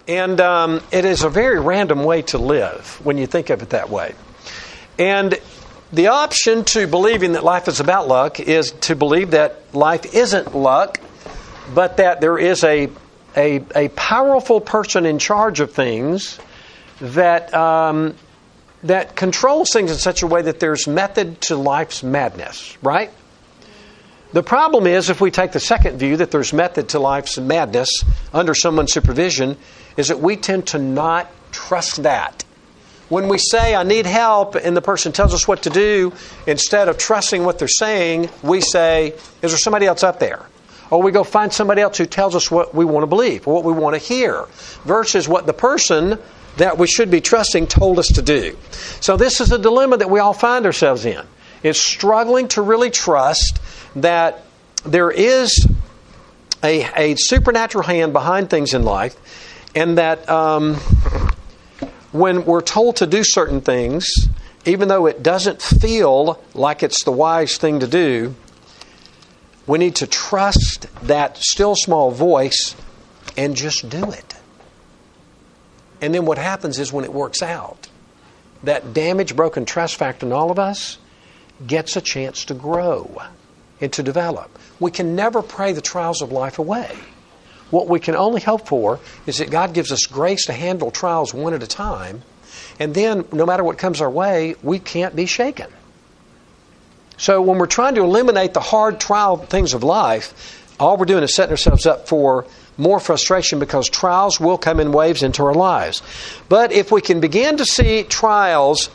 And it is a very random way to live when you think of it that way. And the option to believing that life is about luck is to believe that life isn't luck, but that there is a powerful person in charge of things that that controls things in such a way that there's method to life's madness, right? The problem is, if we take the second view, that there's method to life's madness under someone's supervision, is that we tend to not trust that. When we say, I need help, and the person tells us what to do, instead of trusting what they're saying, we say, is there somebody else up there? Or we go find somebody else who tells us what we want to believe, or what we want to hear, versus what the person that we should be trusting told us to do. So this is a dilemma that we all find ourselves in. It's struggling to really trust that there is a supernatural hand behind things in life, and that when we're told to do certain things, even though it doesn't feel like it's the wise thing to do, we need to trust that still small voice and just do it. And then what happens is when it works out, that damaged, broken trust factor in all of us gets a chance to grow and to develop. We can never pray the trials of life away. What we can only hope for is that God gives us grace to handle trials one at a time, and then no matter what comes our way, we can't be shaken. So when we're trying to eliminate the hard trial things of life, all we're doing is setting ourselves up for more frustration, because trials will come in waves into our lives. But if we can begin to see trials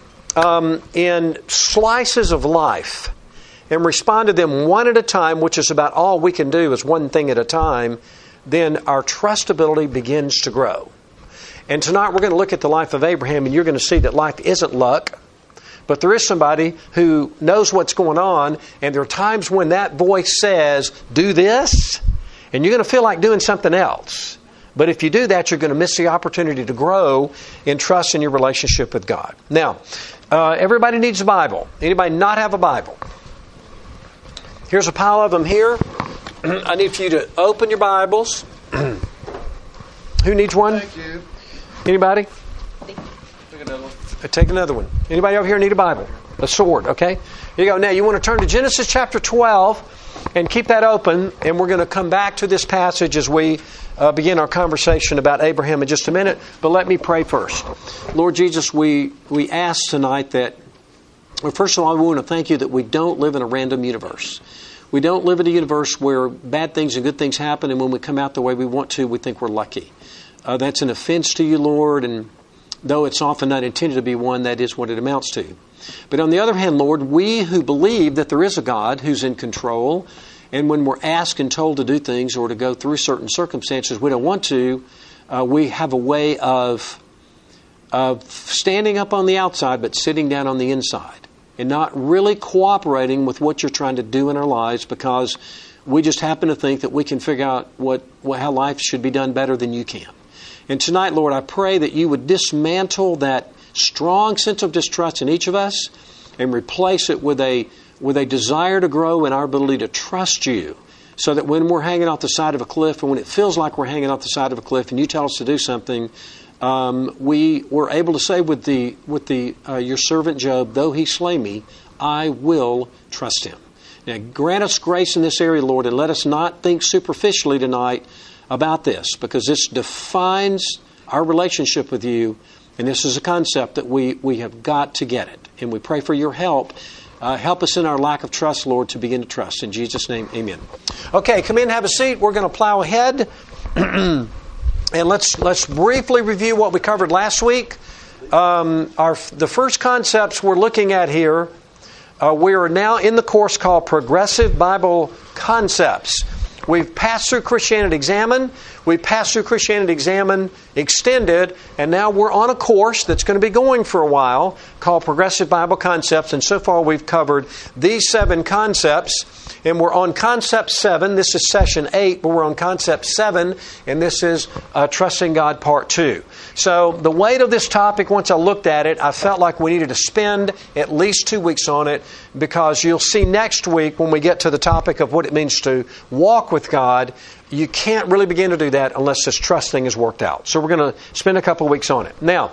in slices of life and respond to them one at a time, which is about all we can do, is one thing at a time, then our trustability begins to grow. And tonight we're going to look at the life of Abraham, and you're going to see that life isn't luck, but there is somebody who knows what's going on, and there are times when that voice says, do this, and you're going to feel like doing something else. But if you do that, you're going to miss the opportunity to grow in trust in your relationship with God. Now, everybody needs a Bible. Anybody not have a Bible? Here's a pile of them here. I need for you to open your Bibles. Who needs one? Thank you. Anybody? Take another one. Take another one. Anybody over here need a Bible? A sword, okay? Here you go. Now, you want to turn to Genesis chapter 12 and keep that open, and we're going to come back to this passage as we begin our conversation about Abraham in just a minute. But let me pray first. Lord Jesus, we ask tonight that, well, first of all, we want to thank you that we don't live in a random universe. We don't live in a universe where bad things and good things happen, and when we come out the way we want to, we think we're lucky. That's an offense to you, Lord, and though it's often not intended to be one, that is what it amounts to. But on the other hand, Lord, we who believe that there is a God who's in control, and when we're asked and told to do things or to go through certain circumstances we don't want to, we have a way of standing up on the outside but sitting down on the inside and not really cooperating with what you're trying to do in our lives, because we just happen to think that we can figure out how life should be done better than you can. And tonight, Lord, I pray that you would dismantle that strong sense of distrust in each of us and replace it with a desire to grow in our ability to trust you, so that when we're hanging off the side of a cliff, or when it feels like we're hanging off the side of a cliff and you tell us to do something, we were able to say with your servant Job, though he slay me, I will trust him. Now, grant us grace in this area, Lord, and let us not think superficially tonight about this, because this defines our relationship with you, and this is a concept that we have got to get it. And we pray for your help. Help us in our lack of trust, Lord, to begin to trust. In Jesus' name, amen. Okay, come in, have a seat. We're going to plow ahead. And let's briefly review what we covered last week. The first concepts we're looking at here, we are now in the course called Progressive Bible Concepts. We've passed through Christianity Examined. We passed through Christianity Examined Extended. And now we're on a course that's going to be going for a while called Progressive Bible Concepts. And so far we've covered these 7 concepts. And we're on Concept 7. This is Session 8, but we're on Concept 7. And this is Trusting God Part 2. So the weight of this topic, once I looked at it, I felt like we needed to spend at least 2 weeks on it, because you'll see next week when we get to the topic of what it means to walk with God, you can't really begin to do that unless this trust thing is worked out. So we're going to spend a couple of weeks on it. Now,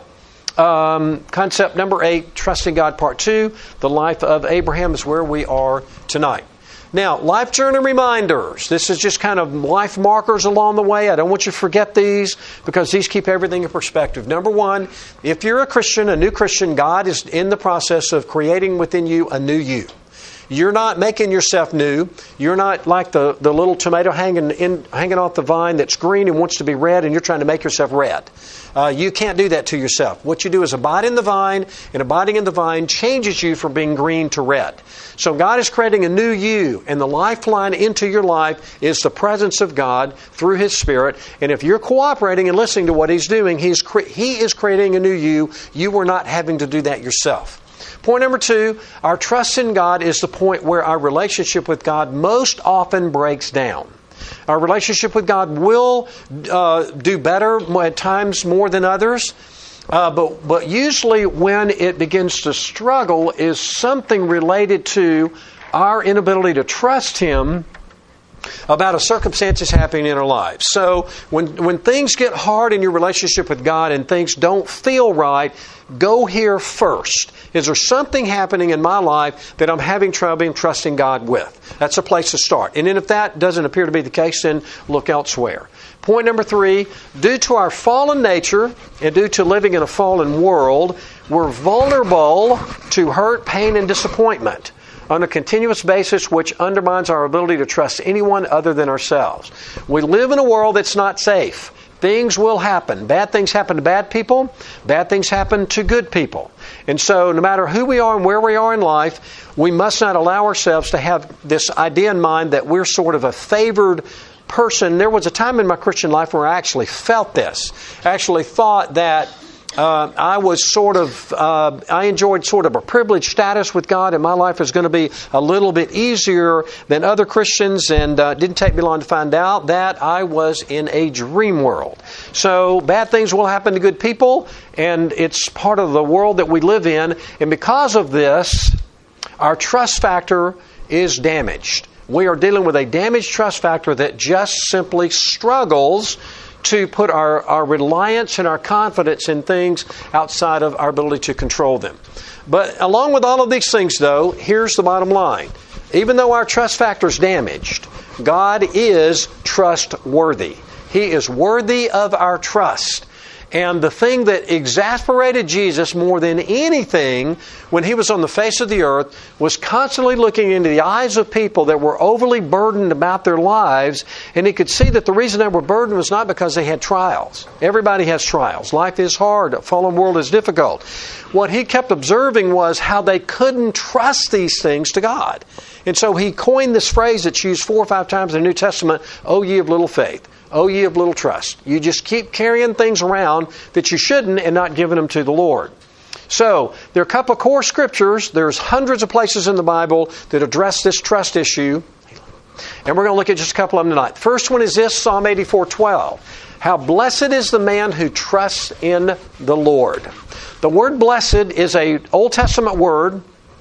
concept number 8, trusting God, part 2, the life of Abraham is where we are tonight. Now, life journey reminders. This is just kind of life markers along the way. I don't want you to forget these because these keep everything in perspective. Number 1, if you're a Christian, a new Christian, God is in the process of creating within you a new you. You're not making yourself new. You're not like the little tomato hanging off the vine that's green and wants to be red, and you're trying to make yourself red. You can't do that to yourself. What you do is abide in the vine, and abiding in the vine changes you from being green to red. So God is creating a new you, and the lifeline into your life is the presence of God through His Spirit. And if you're cooperating and listening to what He's doing, He is creating a new you. You are not having to do that yourself. Point number 2, our trust in God is the point where our relationship with God most often breaks down. Our relationship with God will do better at times more than others, but usually when it begins to struggle is something related to our inability to trust Him about a circumstances happening in our lives. So when things get hard in your relationship with God and things don't feel right, go here first. Is there something happening in my life that I'm having trouble trusting God with? That's a place to start. And then if that doesn't appear to be the case, then look elsewhere. Point number 3, due to our fallen nature and due to living in a fallen world, we're vulnerable to hurt, pain, and disappointment on a continuous basis, which undermines our ability to trust anyone other than ourselves. We live in a world that's not safe. Things will happen. Bad things happen to bad people. Bad things happen to good people. And so no matter who we are and where we are in life, we must not allow ourselves to have this idea in mind that we're sort of a favored person. There was a time in my Christian life where I actually felt this. I actually thought that I enjoyed sort of a privileged status with God, and my life was going to be a little bit easier than other Christians, and it didn't take me long to find out that I was in a dream world. So bad things will happen to good people, and it's part of the world that we live in, and because of this, our trust factor is damaged. We are dealing with a damaged trust factor that just simply struggles to put our reliance and our confidence in things outside of our ability to control them. But along with all of these things, though, here's the bottom line. Even though our trust factor is damaged, God is trustworthy. He is worthy of our trust. And the thing that exasperated Jesus more than anything when He was on the face of the earth was constantly looking into the eyes of people that were overly burdened about their lives, and He could see that the reason they were burdened was not because they had trials. Everybody has trials. Life is hard. A fallen world is difficult. What He kept observing was how they couldn't trust these things to God. And so He coined this phrase that's used 4 or 5 times in the New Testament, "O ye of little faith." O ye of little trust. You just keep carrying things around that you shouldn't and not giving them to the Lord. So, there are a couple of core scriptures. There's hundreds of places in the Bible that address this trust issue. And we're going to look at just a couple of them tonight. First one is this, Psalm 84:12. How blessed is the man who trusts in the Lord. The word blessed is an Old Testament word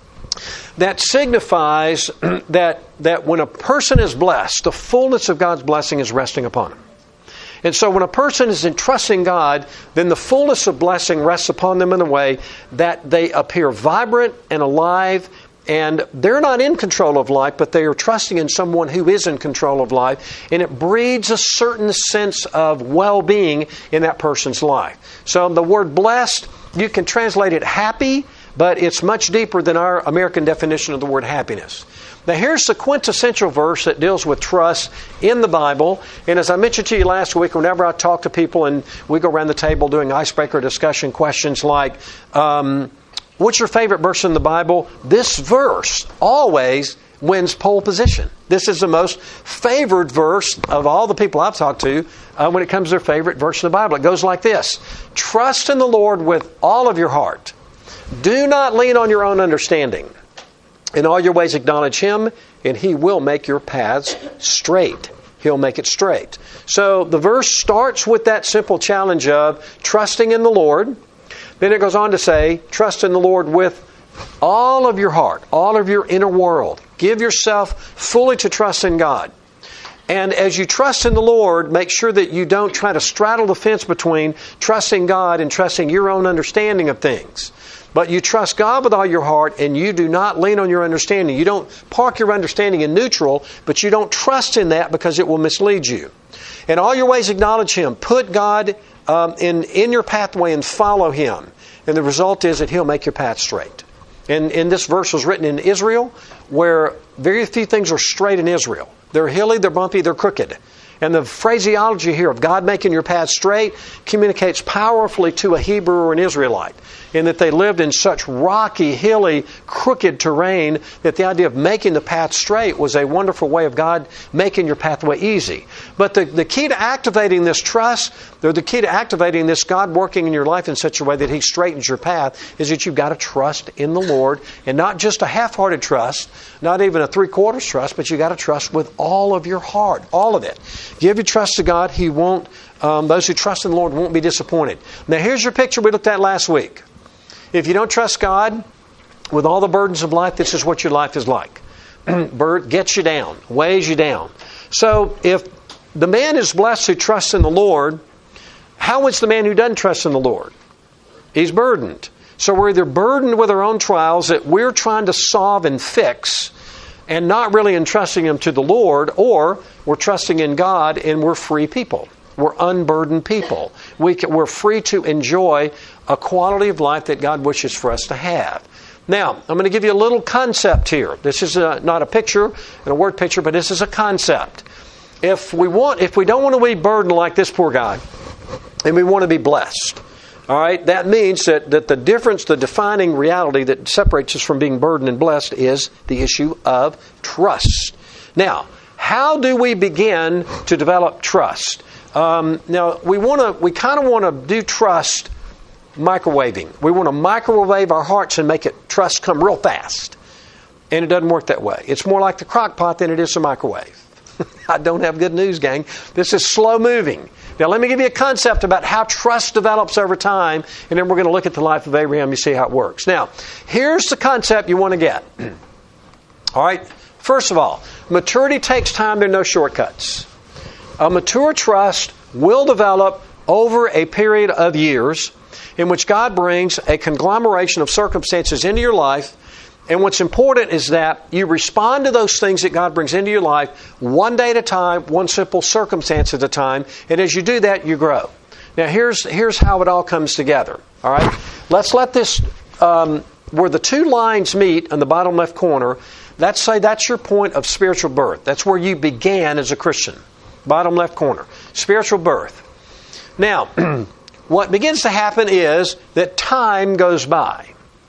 that signifies that when a person is blessed, the fullness of God's blessing is resting upon him. And so when a person is entrusting God, then the fullness of blessing rests upon them in a way that they appear vibrant and alive, and they're not in control of life, but they are trusting in someone who is in control of life, and it breeds a certain sense of well-being in that person's life. So the word blessed, you can translate it happy, but it's much deeper than our American definition of the word happiness. Now here's the quintessential verse that deals with trust in the Bible. And as I mentioned to you last week, whenever I talk to people and we go around the table doing icebreaker discussion questions like, what's your favorite verse in the Bible? This verse always wins pole position. This is the most favored verse of all the people I've talked to when it comes to their favorite verse in the Bible. It goes like this. Trust in the Lord with all of your heart. Do not lean on your own understanding. In all your ways acknowledge Him, and He will make your paths straight. He'll make it straight. So the verse starts with that simple challenge of trusting in the Lord. Then it goes on to say, trust in the Lord with all of your heart, all of your inner world. Give yourself fully to trust in God. And as you trust in the Lord, make sure that you don't try to straddle the fence between trusting God and trusting your own understanding of things. But you trust God with all your heart, and you do not lean on your understanding. You don't park your understanding in neutral, but you don't trust in that because it will mislead you. In all your ways acknowledge Him. Put God in your pathway and follow Him. And the result is that He'll make your path straight. And this verse was written in Israel, where very few things are straight in Israel. They're hilly, they're bumpy, they're crooked. And the phraseology here of God making your path straight communicates powerfully to a Hebrew or an Israelite, in that they lived in such rocky, hilly, crooked terrain that the idea of making the path straight was a wonderful way of God making your pathway easy. But the key to activating this trust, or the key to activating this God working in your life in such a way that He straightens your path, is that you've got to trust in the Lord, and not just a half-hearted trust, not even a three-quarters trust, but you've got to trust with all of your heart, all of it. Give your trust to God. He won't. Those who trust in the Lord won't be disappointed. Now, here's your picture we looked at last week. If you don't trust God with all the burdens of life, this is what your life is like. Bird gets you down, weighs you down. So, if the man is blessed who trusts in the Lord, how is the man who doesn't trust in the Lord? He's burdened. So we're either burdened with our own trials that we're trying to solve and fix, and not really entrusting them to the Lord, or we're trusting in God and we're free people. We're unburdened people. We're free to enjoy a quality of life that God wishes for us to have. Now, I'm going to give you a little concept here. This is not a picture and a word picture, but this is a concept. If we don't want to be burdened like this poor guy, and we want to be blessed, all right, that means that the difference, the defining reality that separates us from being burdened and blessed is the issue of trust. Now, how do we begin to develop trust? Now, we kind of want to do trust microwaving. We want to microwave our hearts and make trust come real fast. And it doesn't work that way. It's more like the crock pot than it is the microwave. I don't have good news, gang. This is slow moving. Now, let me give you a concept about how trust develops over time, and then we're going to look at the life of Abraham and see how it works. Now, here's the concept you want to get. All right? First of all, maturity takes time. There are no shortcuts. A mature trust will develop over a period of years in which God brings a conglomeration of circumstances into your life. And what's important is that you respond to those things that God brings into your life one day at a time, one simple circumstance at a time. And as you do that, you grow. Now, here's how it all comes together. All right? Let's let this, where the two lines meet in the bottom left corner, let's say that's your point of spiritual birth. That's where you began as a Christian. Bottom left corner. Spiritual birth. Now, what begins to happen is that time goes by.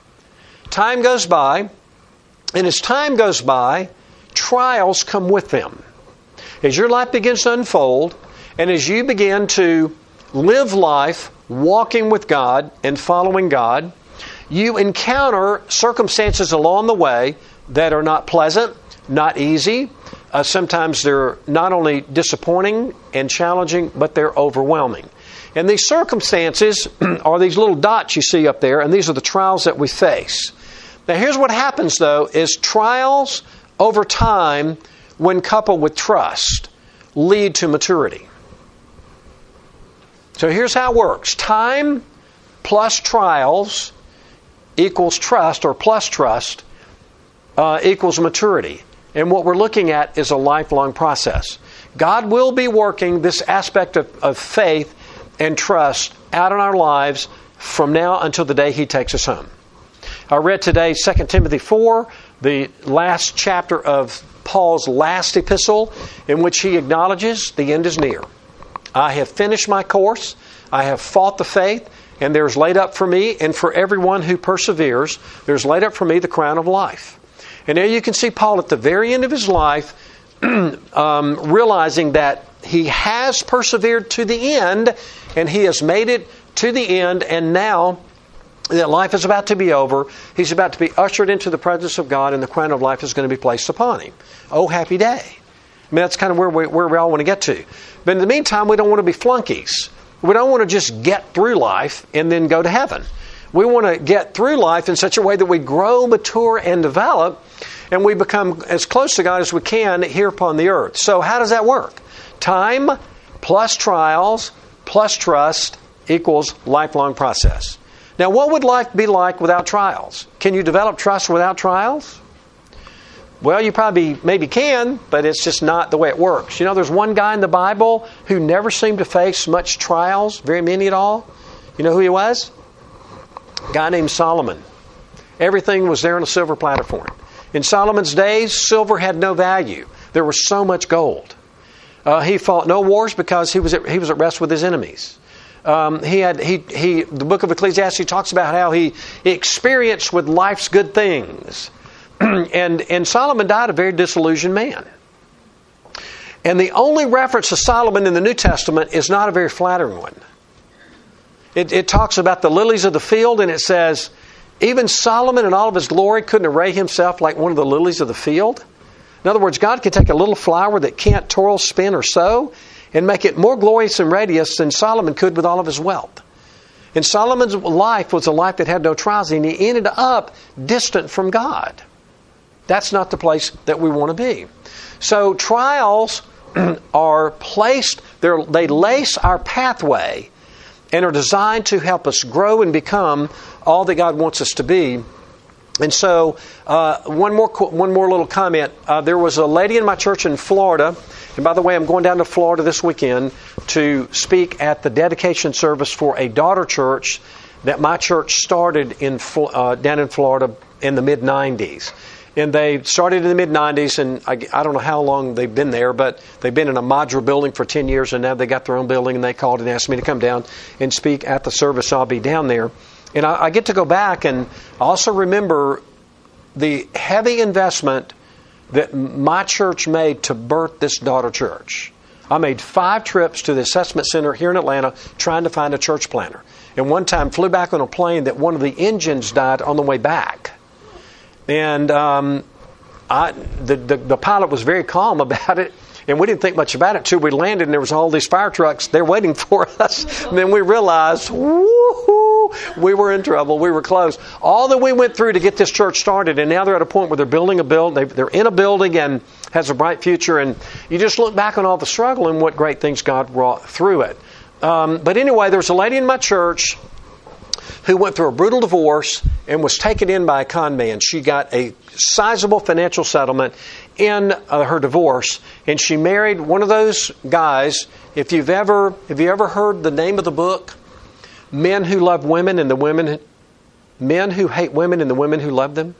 Time goes by, and as time goes by, trials come with them. As your life begins to unfold, and as you begin to live life walking with God and following God, you encounter circumstances along the way that are not pleasant, not easy. Sometimes they're not only disappointing and challenging, but they're overwhelming. And these circumstances are these little dots you see up there, and these are the trials that we face. Now, here's what happens, though, is trials over time, when coupled with trust, lead to maturity. So here's how it works. Time plus trials equals trust, or plus trust equals maturity. And what we're looking at is a lifelong process. God will be working this aspect of faith and trust out in our lives from now until the day He takes us home. I read today 2 Timothy 4, the last chapter of Paul's last epistle, in which he acknowledges the end is near. I have finished my course, I have fought the faith, and there's laid up for me, and for everyone who perseveres, there's laid up for me the crown of life. And there you can see Paul at the very end of his life realizing that he has persevered to the end, and he has made it to the end, and now that life is about to be over, he's about to be ushered into the presence of God, and the crown of life is going to be placed upon him. Oh, happy day. I mean, that's kind of where we all want to get to. But in the meantime, we don't want to be flunkies. We don't want to just get through life and then go to heaven. We want to get through life in such a way that we grow, mature, and develop. and we become as close to God as we can here upon the earth. So how does that work? Time plus trials plus trust equals lifelong process. Now, what would life be like without trials? Can you develop trust without trials? Well, you probably maybe can, but it's just not the way it works. You know, there's one guy in the Bible who never seemed to face much trials, very many at all. You know who he was? A guy named Solomon. Everything was there on a silver platter for him. In Solomon's days, silver had no value. There was so much gold. He fought no wars because he was at rest with his enemies. The book of Ecclesiastes talks about how he experienced with life's good things. And Solomon died a very disillusioned man. And the only reference to Solomon in the New Testament is not a very flattering one. It talks about the lilies of the field, and it says, even Solomon in all of his glory couldn't array himself like one of the lilies of the field. In other words, God can take a little flower that can't toil, spin, or sow and make it more glorious and radiant than Solomon could with all of his wealth. And Solomon's life was a life that had no trials, and he ended up distant from God. That's not the place that we want to be. So trials are placed, they lace our pathway and are designed to help us grow and become all that God wants us to be. And so, one more little comment. There was a lady in my church in Florida, and by the way, I'm going down to Florida this weekend to speak at the dedication service for a daughter church that my church started down in Florida in the mid-'90s. And they started in the mid-'90s, and I don't know how long they've been there, but they've been in a modular building for 10 years, and now they got their own building, and they called and asked me to come down and speak at the service. I'll be down there. And I get to go back and also remember the heavy investment that my church made to birth this daughter church. I made 5 trips to the assessment center here in Atlanta trying to find a church planter. And one time flew back on a plane that one of the engines died on the way back. And the pilot was very calm about it. And we didn't think much about it until we landed and there was all these fire trucks there waiting for us. And then we realized, woo-hoo, we were in trouble. We were close. All that we went through to get this church started, and now they're at a point where they're building a building. They're in a building and has a bright future. And you just look back on all the struggle and what great things God wrought through it. But anyway, there was a lady in my church who went through a brutal divorce and was taken in by a con man. She got a sizable financial settlement in her divorce, and she married one of those guys. Have you ever heard the name of the book, Men Who Love Women and Men Who Hate Women and the Women Who Love Them?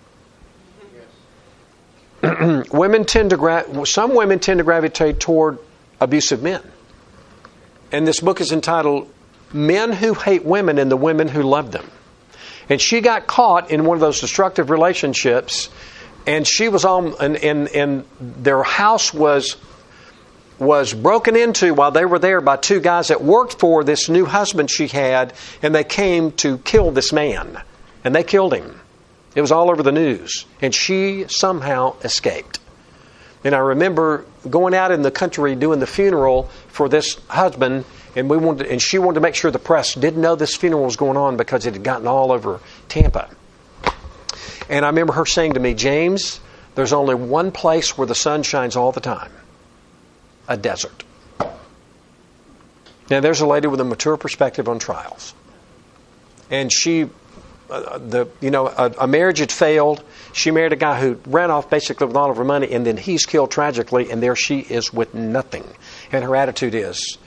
Yes. Some women tend to gravitate toward abusive men. And this book is entitled Men Who Hate Women and the Women Who Love Them. And she got caught in one of those destructive relationships, and she was on, and their house was broken into while they were there by 2 guys that worked for this new husband she had, and they came to kill this man, and they killed him. It was all over the news, and she somehow escaped. And I remember going out in the country doing the funeral for this husband. And she wanted to make sure the press didn't know this funeral was going on because it had gotten all over Tampa. And I remember her saying to me, James, there's only one place where the sun shines all the time. A desert. Now there's a lady with a mature perspective on trials. And she, a marriage had failed. She married a guy who ran off basically with all of her money, and then he's killed tragically, and there she is with nothing. And her attitude is,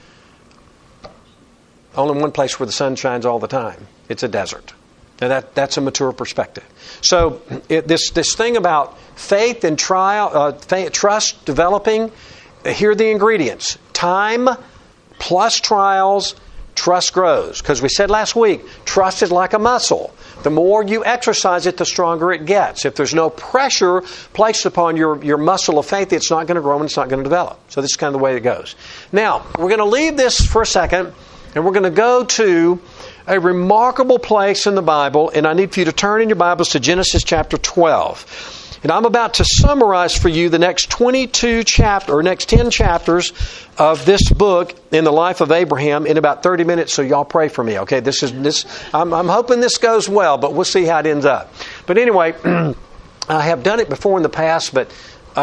only one place where the sun shines all the time. It's a desert. Now that's a mature perspective. So this thing about faith and trust developing, here are the ingredients. Time plus trials, trust grows. Because we said last week, trust is like a muscle. The more you exercise it, the stronger it gets. If there's no pressure placed upon your muscle of faith, it's not going to grow and it's not going to develop. So this is kind of the way it goes. Now, we're going to leave this for a second. And we're going to go to a remarkable place in the Bible, and I need for you to turn in your Bibles to Genesis chapter 12. And I'm about to summarize for you the next 10 chapters of this book in the life of Abraham in about 30 minutes, so y'all pray for me, okay? I'm hoping this goes well, but we'll see how it ends up. But anyway, I have done it before in the past, but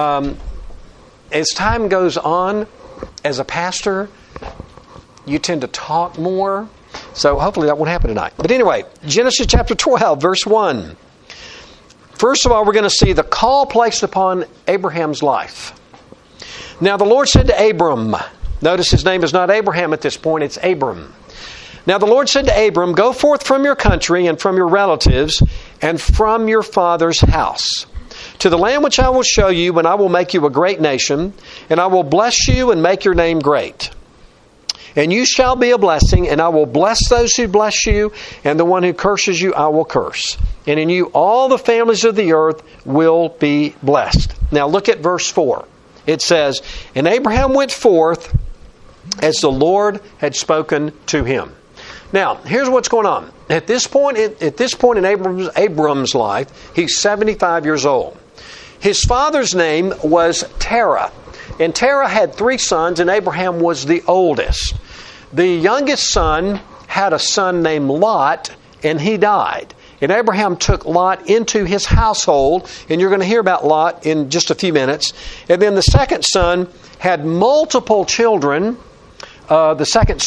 as time goes on, as a pastor, you tend to talk more. So hopefully that won't happen tonight. But anyway, Genesis chapter 12, verse 1. First of all, we're going to see the call placed upon Abraham's life. Now the Lord said to Abram, notice his name is not Abraham at this point, it's Abram. Now the Lord said to Abram, go forth from your country and from your relatives and from your father's house to the land which I will show you, and I will make you a great nation, and I will bless you and make your name great. And you shall be a blessing, and I will bless those who bless you, and the one who curses you I will curse. And in you all the families of the earth will be blessed. Now look at verse 4. It says, and Abraham went forth as the Lord had spoken to him. Now, here's what's going on. At this point in Abram's life, he's 75 years old. His father's name was Terah. And Terah had 3 sons, and Abraham was the oldest. The youngest son had a son named Lot, and he died. And Abraham took Lot into his household, and you're going to hear about Lot in just a few minutes. And then the second son had multiple children. The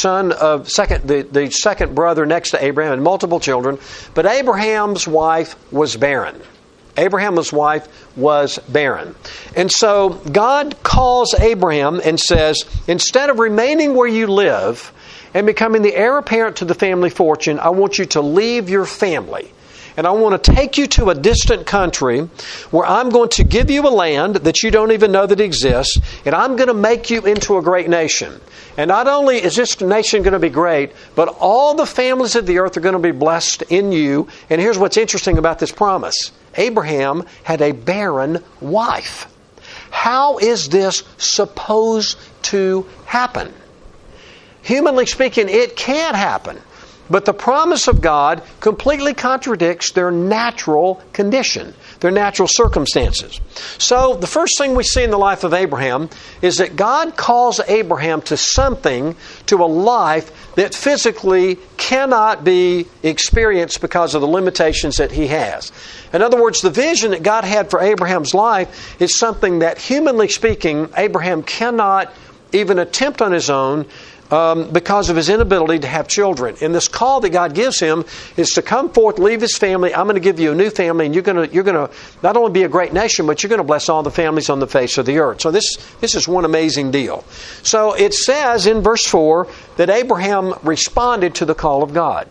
second brother next to Abraham had multiple children, but Abraham's wife was barren. Abraham's wife was barren. And so God calls Abraham and says, instead of remaining where you live and becoming the heir apparent to the family fortune, I want you to leave your family. And I want to take you to a distant country where I'm going to give you a land that you don't even know that exists, and I'm going to make you into a great nation. And not only is this nation going to be great, but all the families of the earth are going to be blessed in you. And here's what's interesting about this promise. Abraham had a barren wife. How is this supposed to happen? Humanly speaking, it can't happen. But the promise of God completely contradicts their natural condition, their natural circumstances. So the first thing we see in the life of Abraham is that God calls Abraham to something, to a life that physically cannot be experienced because of the limitations that he has. In other words, the vision that God had for Abraham's life is something that, humanly speaking, Abraham cannot even attempt on his own, because of his inability to have children. And this call that God gives him is to come forth, leave his family. I'm going to give you a new family, and you're going to not only be a great nation, but you're going to bless all the families on the face of the earth. So this is one amazing deal. So it says in verse 4 that Abraham responded to the call of God.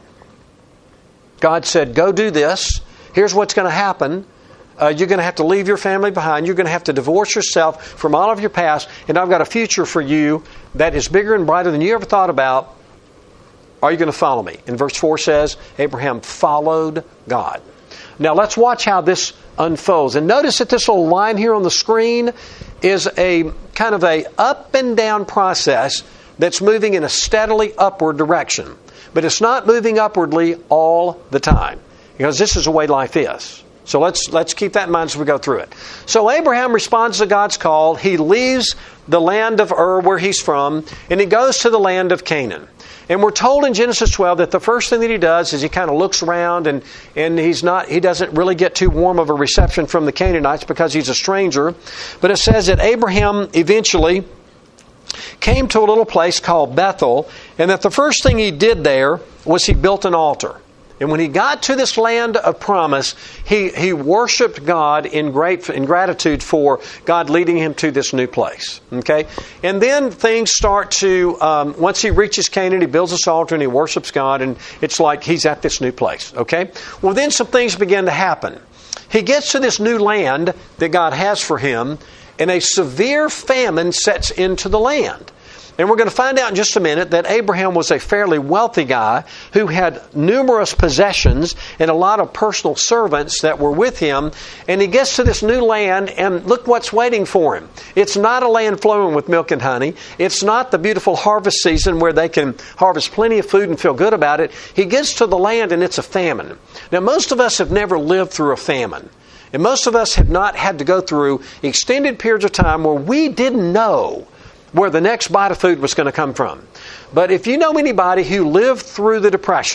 God said, go do this. Here's what's going to happen. You're going to have to leave your family behind. You're going to have to divorce yourself from all of your past. And I've got a future for you that is bigger and brighter than you ever thought about. Are you going to follow me? And verse 4 says, Abraham followed God. Now let's watch how this unfolds. And notice that this little line here on the screen is a kind of a up and down process that's moving in a steadily upward direction. But it's not moving upwardly all the time, because this is the way life is. So let's keep that in mind as we go through it. So Abraham responds to God's call. He leaves the land of Ur, where he's from, and he goes to the land of Canaan. And we're told in Genesis 12 that the first thing that he does is he kind of looks around, and he doesn't really get too warm of a reception from the Canaanites because he's a stranger. But it says that Abraham eventually came to a little place called Bethel, and that the first thing he did there was he built an altar. And when he got to this land of promise, he worshiped God in gratitude for God leading him to this new place. Okay? And then things start to, once he reaches Canaan, he builds this altar and he worships God, and it's like he's at this new place. Okay? Well, then some things begin to happen. He gets to this new land that God has for him, and a severe famine sets into the land. And we're going to find out in just a minute that Abraham was a fairly wealthy guy who had numerous possessions and a lot of personal servants that were with him. And he gets to this new land, and look what's waiting for him. It's not a land flowing with milk and honey. It's not the beautiful harvest season where they can harvest plenty of food and feel good about it. He gets to the land, and it's a famine. Now, most of us have never lived through a famine. And most of us have not had to go through extended periods of time where we didn't know where the next bite of food was going to come from. But if you know anybody who lived through the Depression,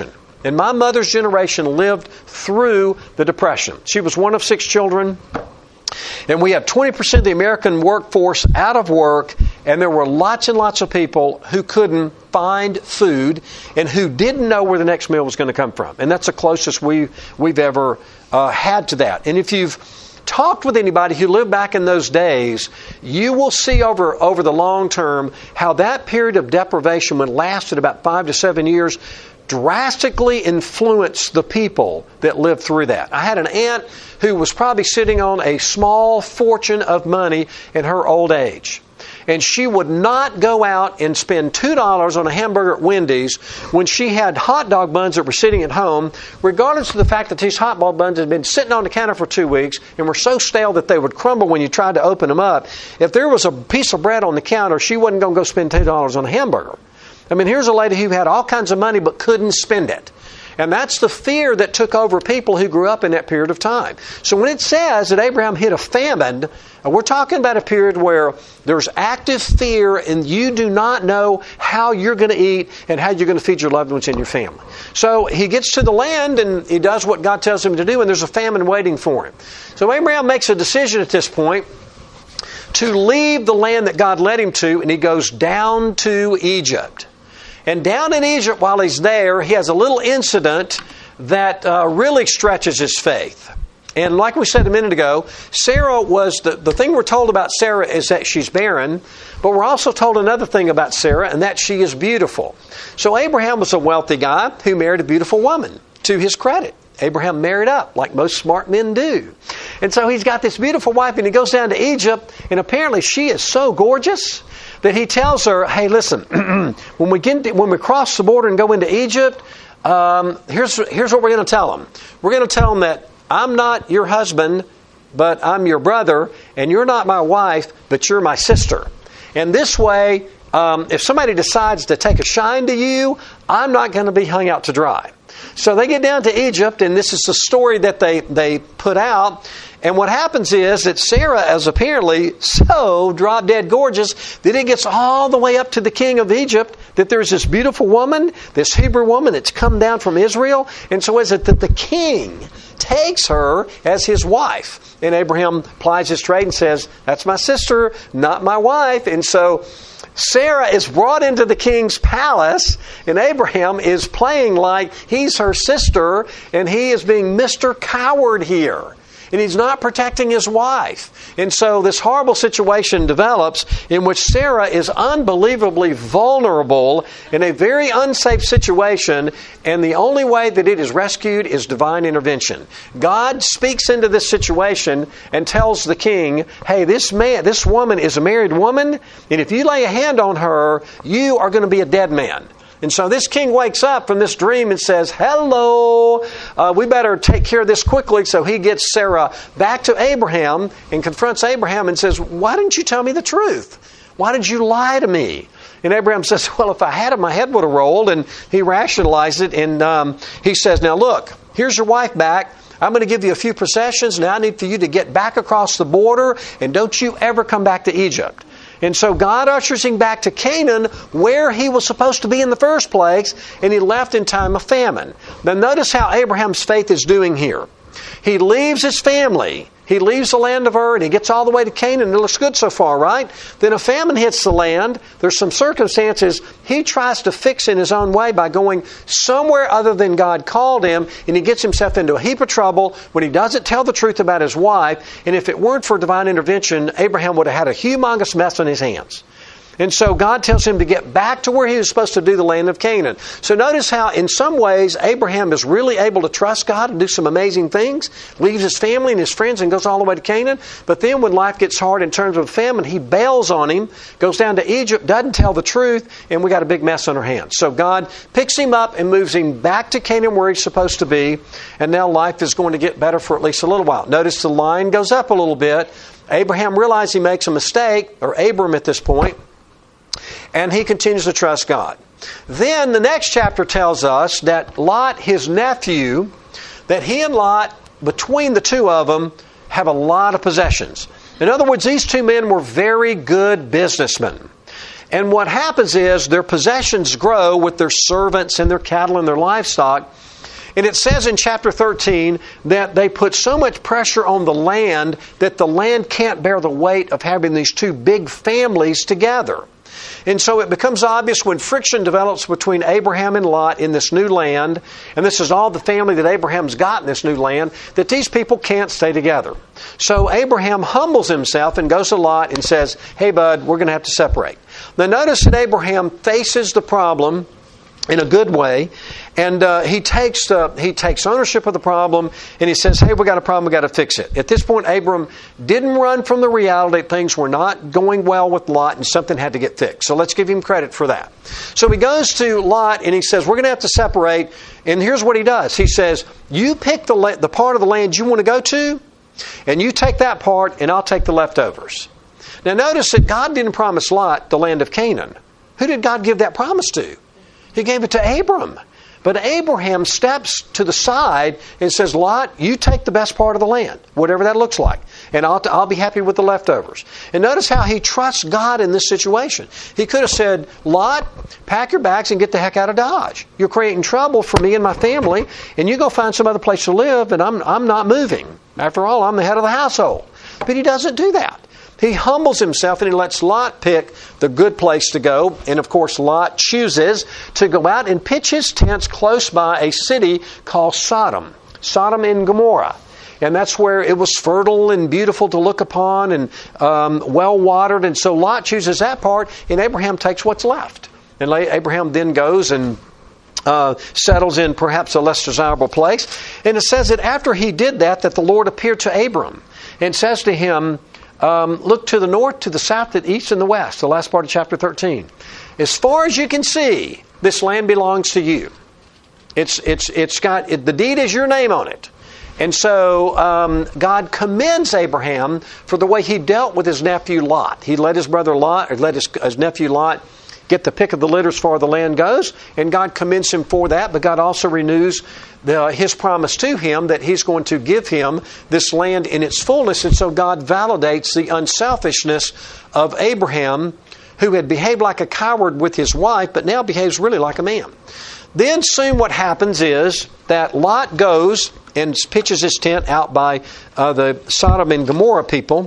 And my mother's generation lived through the Depression. She was one of 6 children. And we had 20% of the American workforce out of work, and there were lots and lots of people who couldn't find food and who didn't know where the next meal was going to come from. And that's the closest we've ever had to that. And if you've talked with anybody who lived back in those days, you will see over the long term how that period of deprivation, when it lasted about 5 to 7 years, drastically influenced the people that lived through that. I had an aunt who was probably sitting on a small fortune of money in her old age. And she would not go out and spend $2 on a hamburger at Wendy's when she had hot dog buns that were sitting at home, regardless of the fact that these hot dog buns had been sitting on the counter for 2 weeks and were so stale that they would crumble when you tried to open them up. If there was a piece of bread on the counter, she wasn't going to go spend $2 on a hamburger. I mean, here's a lady who had all kinds of money but couldn't spend it. And that's the fear that took over people who grew up in that period of time. So when it says that Abraham hit a famine, we're talking about a period where there's active fear and you do not know how you're going to eat and how you're going to feed your loved ones in your family. So he gets to the land and he does what God tells him to do, and there's a famine waiting for him. So Abraham makes a decision at this point to leave the land that God led him to, and he goes down to Egypt. And down in Egypt, while he's there, he has a little incident that really stretches his faith. And like we said a minute ago, Sarah was, the thing we're told about Sarah is that she's barren, but we're also told another thing about Sarah, and that she is beautiful. So Abraham was a wealthy guy who married a beautiful woman, to his credit. Abraham married up, like most smart men do. And so he's got this beautiful wife, and he goes down to Egypt, and apparently she is so gorgeous that he tells her, hey, listen, when we cross the border and go into Egypt, here's what we're going to tell them. We're going to tell them that I'm not your husband, but I'm your brother, and you're not my wife, but you're my sister. And this way, if somebody decides to take a shine to you, I'm not going to be hung out to dry. So they get down to Egypt, and this is the story that they put out. And what happens is that Sarah is apparently so drop-dead gorgeous that it gets all the way up to the king of Egypt, that there's this beautiful woman, this Hebrew woman that's come down from Israel. And so is it that the king takes her as his wife. And Abraham plies his trade and says, that's my sister, not my wife. And so Sarah is brought into the king's palace, and Abraham is playing like he's her sister, and he is being Mr. Coward here. And he's not protecting his wife. And so this horrible situation develops in which Sarah is unbelievably vulnerable in a very unsafe situation, and the only way that it is rescued is divine intervention. God speaks into this situation and tells the king, hey, this woman is a married woman, and if you lay a hand on her, you are going to be a dead man. And so this king wakes up from this dream and says, hello, we better take care of this quickly. So he gets Sarah back to Abraham and confronts Abraham and says, why didn't you tell me the truth? Why did you lie to me? And Abraham says, well, if I had it, my head would have rolled. And he rationalized it. And he says, now look, here's your wife back. I'm going to give you a few possessions. Now I need for you to get back across the border. And don't you ever come back to Egypt. And so God ushers him back to Canaan, where he was supposed to be in the first place, and he left in time of famine. Now notice how Abraham's faith is doing here. He leaves his family. He leaves the land of Ur, and he gets all the way to Canaan. It looks good so far, right? Then a famine hits the land. There's some circumstances. He tries to fix in his own way by going somewhere other than God called him, and he gets himself into a heap of trouble when he doesn't tell the truth about his wife. And if it weren't for divine intervention, Abraham would have had a humongous mess on his hands. And so God tells him to get back to where he was supposed to do the land of Canaan. So notice how in some ways Abraham is really able to trust God and do some amazing things, leaves his family and his friends and goes all the way to Canaan. But then when life gets hard in terms of famine, he bails on him, goes down to Egypt, doesn't tell the truth, and we got a big mess on our hands. So God picks him up and moves him back to Canaan where he's supposed to be, and now life is going to get better for at least a little while. Notice the line goes up a little bit. Abraham realizes he makes a mistake, or Abram at this point, and he continues to trust God. Then the next chapter tells us that Lot, his nephew, that he and Lot, between the two of them, have a lot of possessions. In other words, these two men were very good businessmen. And what happens is their possessions grow with their servants and their cattle and their livestock. And it says in chapter 13 that they put so much pressure on the land that the land can't bear the weight of having these two big families together. And so it becomes obvious when friction develops between Abraham and Lot in this new land, and this is all the family that Abraham's got in this new land, that these people can't stay together. So Abraham humbles himself and goes to Lot and says, hey bud, we're going to have to separate. Now notice that Abraham faces the problem in a good way, and he takes ownership of the problem, and he says, hey, we got a problem, we got to fix it. At this point, Abram didn't run from the reality that things were not going well with Lot and something had to get fixed. So let's give him credit for that. So he goes to Lot and he says, we're going to have to separate, and here's what he does. He says, you pick the part of the land you want to go to, and you take that part, and I'll take the leftovers. Now notice that God didn't promise Lot the land of Canaan. Who did God give that promise to? He gave it to Abram. But Abraham steps to the side and says, Lot, you take the best part of the land, whatever that looks like, and I'll be happy with the leftovers. And notice how he trusts God in this situation. He could have said, Lot, pack your bags and get the heck out of Dodge. You're creating trouble for me and my family, and you go find some other place to live, and I'm not moving. After all, I'm the head of the household. But he doesn't do that. He humbles himself and he lets Lot pick the good place to go. And of course, Lot chooses to go out and pitch his tents close by a city called Sodom and Gomorrah. And that's where it was fertile and beautiful to look upon and well-watered. And so Lot chooses that part, and Abraham takes what's left. And Abraham then goes and settles in perhaps a less desirable place. And it says that after he did that the Lord appeared to Abram and says to him, look to the north, to the south, to the east, and the west. The last part of chapter 13. As far as you can see, this land belongs to you. It's got the deed is your name on it. And so God commends Abraham for the way he dealt with his nephew Lot. He let his brother Lot, or let his nephew Lot, get the pick of the litter as far as the land goes, and God commends him for that. But God also renews his promise to him that he's going to give him this land in its fullness. And so God validates the unselfishness of Abraham, who had behaved like a coward with his wife, but now behaves really like a man. Then soon what happens is that Lot goes and pitches his tent out by the Sodom and Gomorrah people.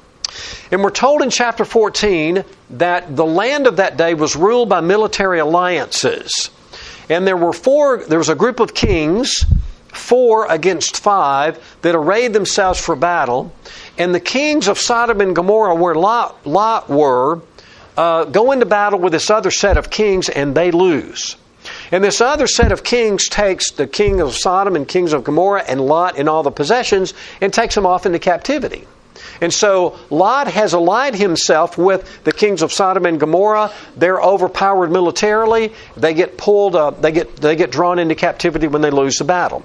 And we're told in chapter 14 that the land of that day was ruled by military alliances. And there was a group of kings, 4 against 5, that arrayed themselves for battle. And the kings of Sodom and Gomorrah, where Lot were, go into battle with this other set of kings, and they lose. And this other set of kings takes the king of Sodom and kings of Gomorrah and Lot and all the possessions and takes them off into captivity. And so Lot has allied himself with the kings of Sodom and Gomorrah. They're overpowered militarily. They get pulled up. They get drawn into captivity when they lose the battle.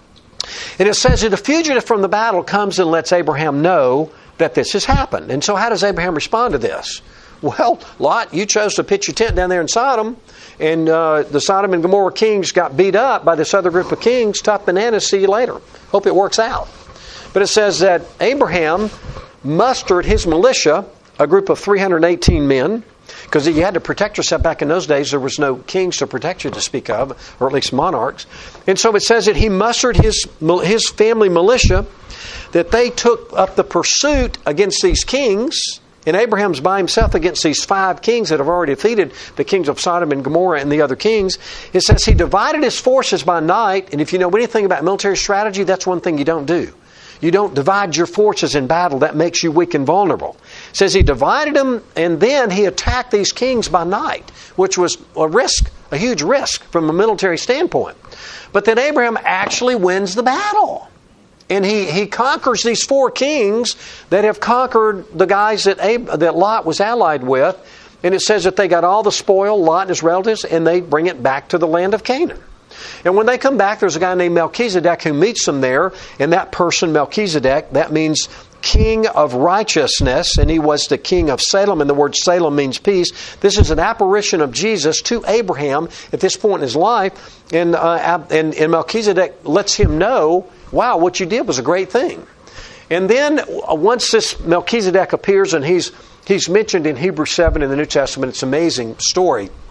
And it says that a fugitive from the battle comes and lets Abraham know that this has happened. And so how does Abraham respond to this? Well, Lot, you chose to pitch your tent down there in Sodom, and the Sodom and Gomorrah kings got beat up by this other group of kings. Tough bananas, see you later. Hope it works out. But it says that Abraham mustered his militia, a group of 318 men, because you had to protect yourself back in those days. There was no kings to protect you to speak of, or at least monarchs. And so it says that he mustered his family militia, that they took up the pursuit against these kings. And Abraham's by himself against these 5 kings that have already defeated the kings of Sodom and Gomorrah and the other kings. It says he divided his forces by night. And if you know anything about military strategy, that's one thing you don't do. You don't divide your forces in battle. That makes you weak and vulnerable. It says he divided them, and then he attacked these kings by night, which was a huge risk from a military standpoint. But then Abraham actually wins the battle. And he conquers these 4 kings that have conquered the guys that Lot was allied with. And it says that they got all the spoil, Lot and his relatives, and they bring it back to the land of Canaan. And when they come back, there's a guy named Melchizedek who meets them there. And that person, Melchizedek, that means king of righteousness. And he was the king of Salem. And the word Salem means peace. This is an apparition of Jesus to Abraham at this point in his life. And Melchizedek lets him know, wow, what you did was a great thing. And then once this Melchizedek appears, and he's mentioned in Hebrews 7 in the New Testament, it's an amazing story.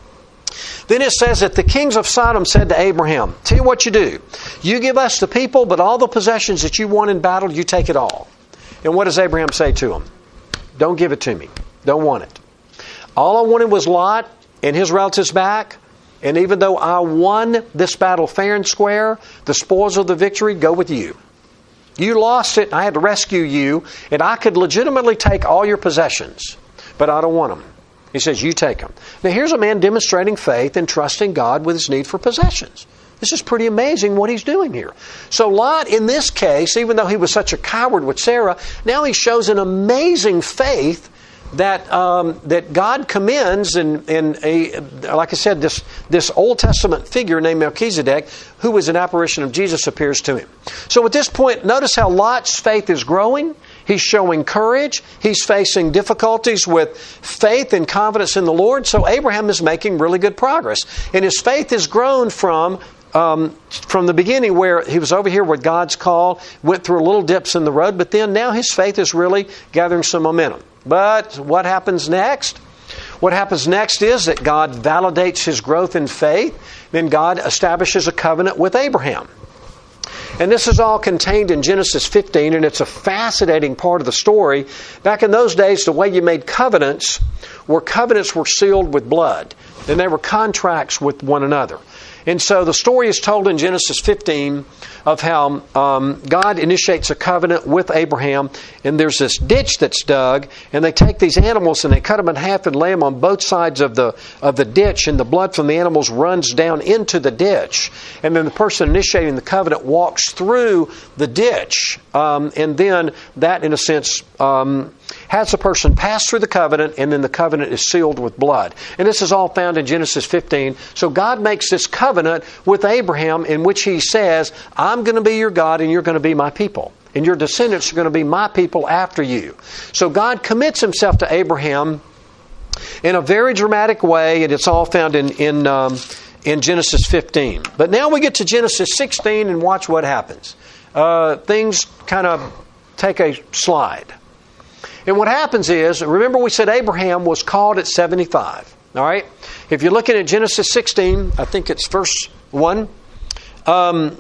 Then it says that the kings of Sodom said to Abraham, tell you what you do. You give us the people, but all the possessions that you won in battle, you take it all. And what does Abraham say to him? Don't give it to me. Don't want it. All I wanted was Lot and his relatives back. And even though I won this battle fair and square, the spoils of the victory go with you. You lost it, and I had to rescue you, and I could legitimately take all your possessions, but I don't want them. He says, you take them. Now here's a man demonstrating faith and trusting God with his need for possessions. This is pretty amazing what he's doing here. So Lot, in this case, even though he was such a coward with Sarah, now he shows an amazing faith that that God commends in a, like I said, this Old Testament figure named Melchizedek, who was an apparition of Jesus, appears to him. So at this point, notice how Lot's faith is growing. He's showing courage. He's facing difficulties with faith and confidence in the Lord. So Abraham is making really good progress. And his faith has grown from the beginning, where he was over here with God's call, went through little dips in the road, but then now his faith is really gathering some momentum. But what happens next? What happens next is that God validates his growth in faith. Then God establishes a covenant with Abraham. And this is all contained in Genesis 15, and it's a fascinating part of the story. Back in those days, the way you made covenants were sealed with blood, and they were contracts with one another. And so the story is told in Genesis 15 of how God initiates a covenant with Abraham, and there's this ditch that's dug, and they take these animals and they cut them in half and lay them on both sides of the ditch, and the blood from the animals runs down into the ditch. And then the person initiating the covenant walks through the ditch, and then that, in a sense, has the person pass through the covenant, and then the covenant is sealed with blood. And this is all found in Genesis 15. So God makes this covenant with Abraham in which he says, I'm going to be your God and you're going to be my people. And your descendants are going to be my people after you. So God commits himself to Abraham in a very dramatic way, and it's all found in Genesis 15. But now we get to Genesis 16 and watch what happens. Things kind of take a slide. And what happens is, remember we said Abraham was called at 75. All right? If you're looking at Genesis 16, I think it's verse 1. At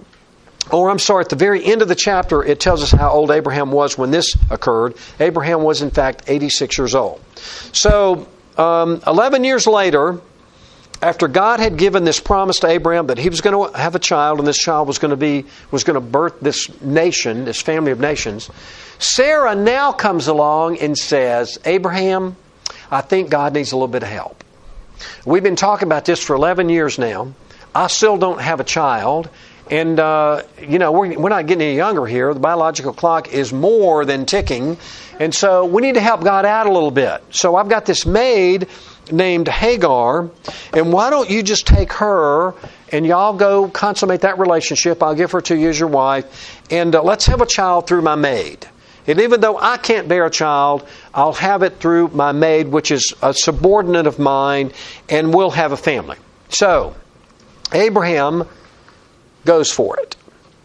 the very end of the chapter, it tells us how old Abraham was when this occurred. Abraham was, in fact, 86 years old. So, 11 years later, after God had given this promise to Abraham that he was going to have a child, and this child was going to birth this nation, this family of nations, Sarah now comes along and says, Abraham, I think God needs a little bit of help. We've been talking about this for 11 years now. I still don't have a child. And, we're not getting any younger here. The biological clock is more than ticking. And so we need to help God out a little bit. So I've got this maid named Hagar. And why don't you just take her and y'all go consummate that relationship. I'll give her to you as your wife. And let's have a child through my maid. And even though I can't bear a child, I'll have it through my maid, which is a subordinate of mine, and we'll have a family. So, Abraham goes for it.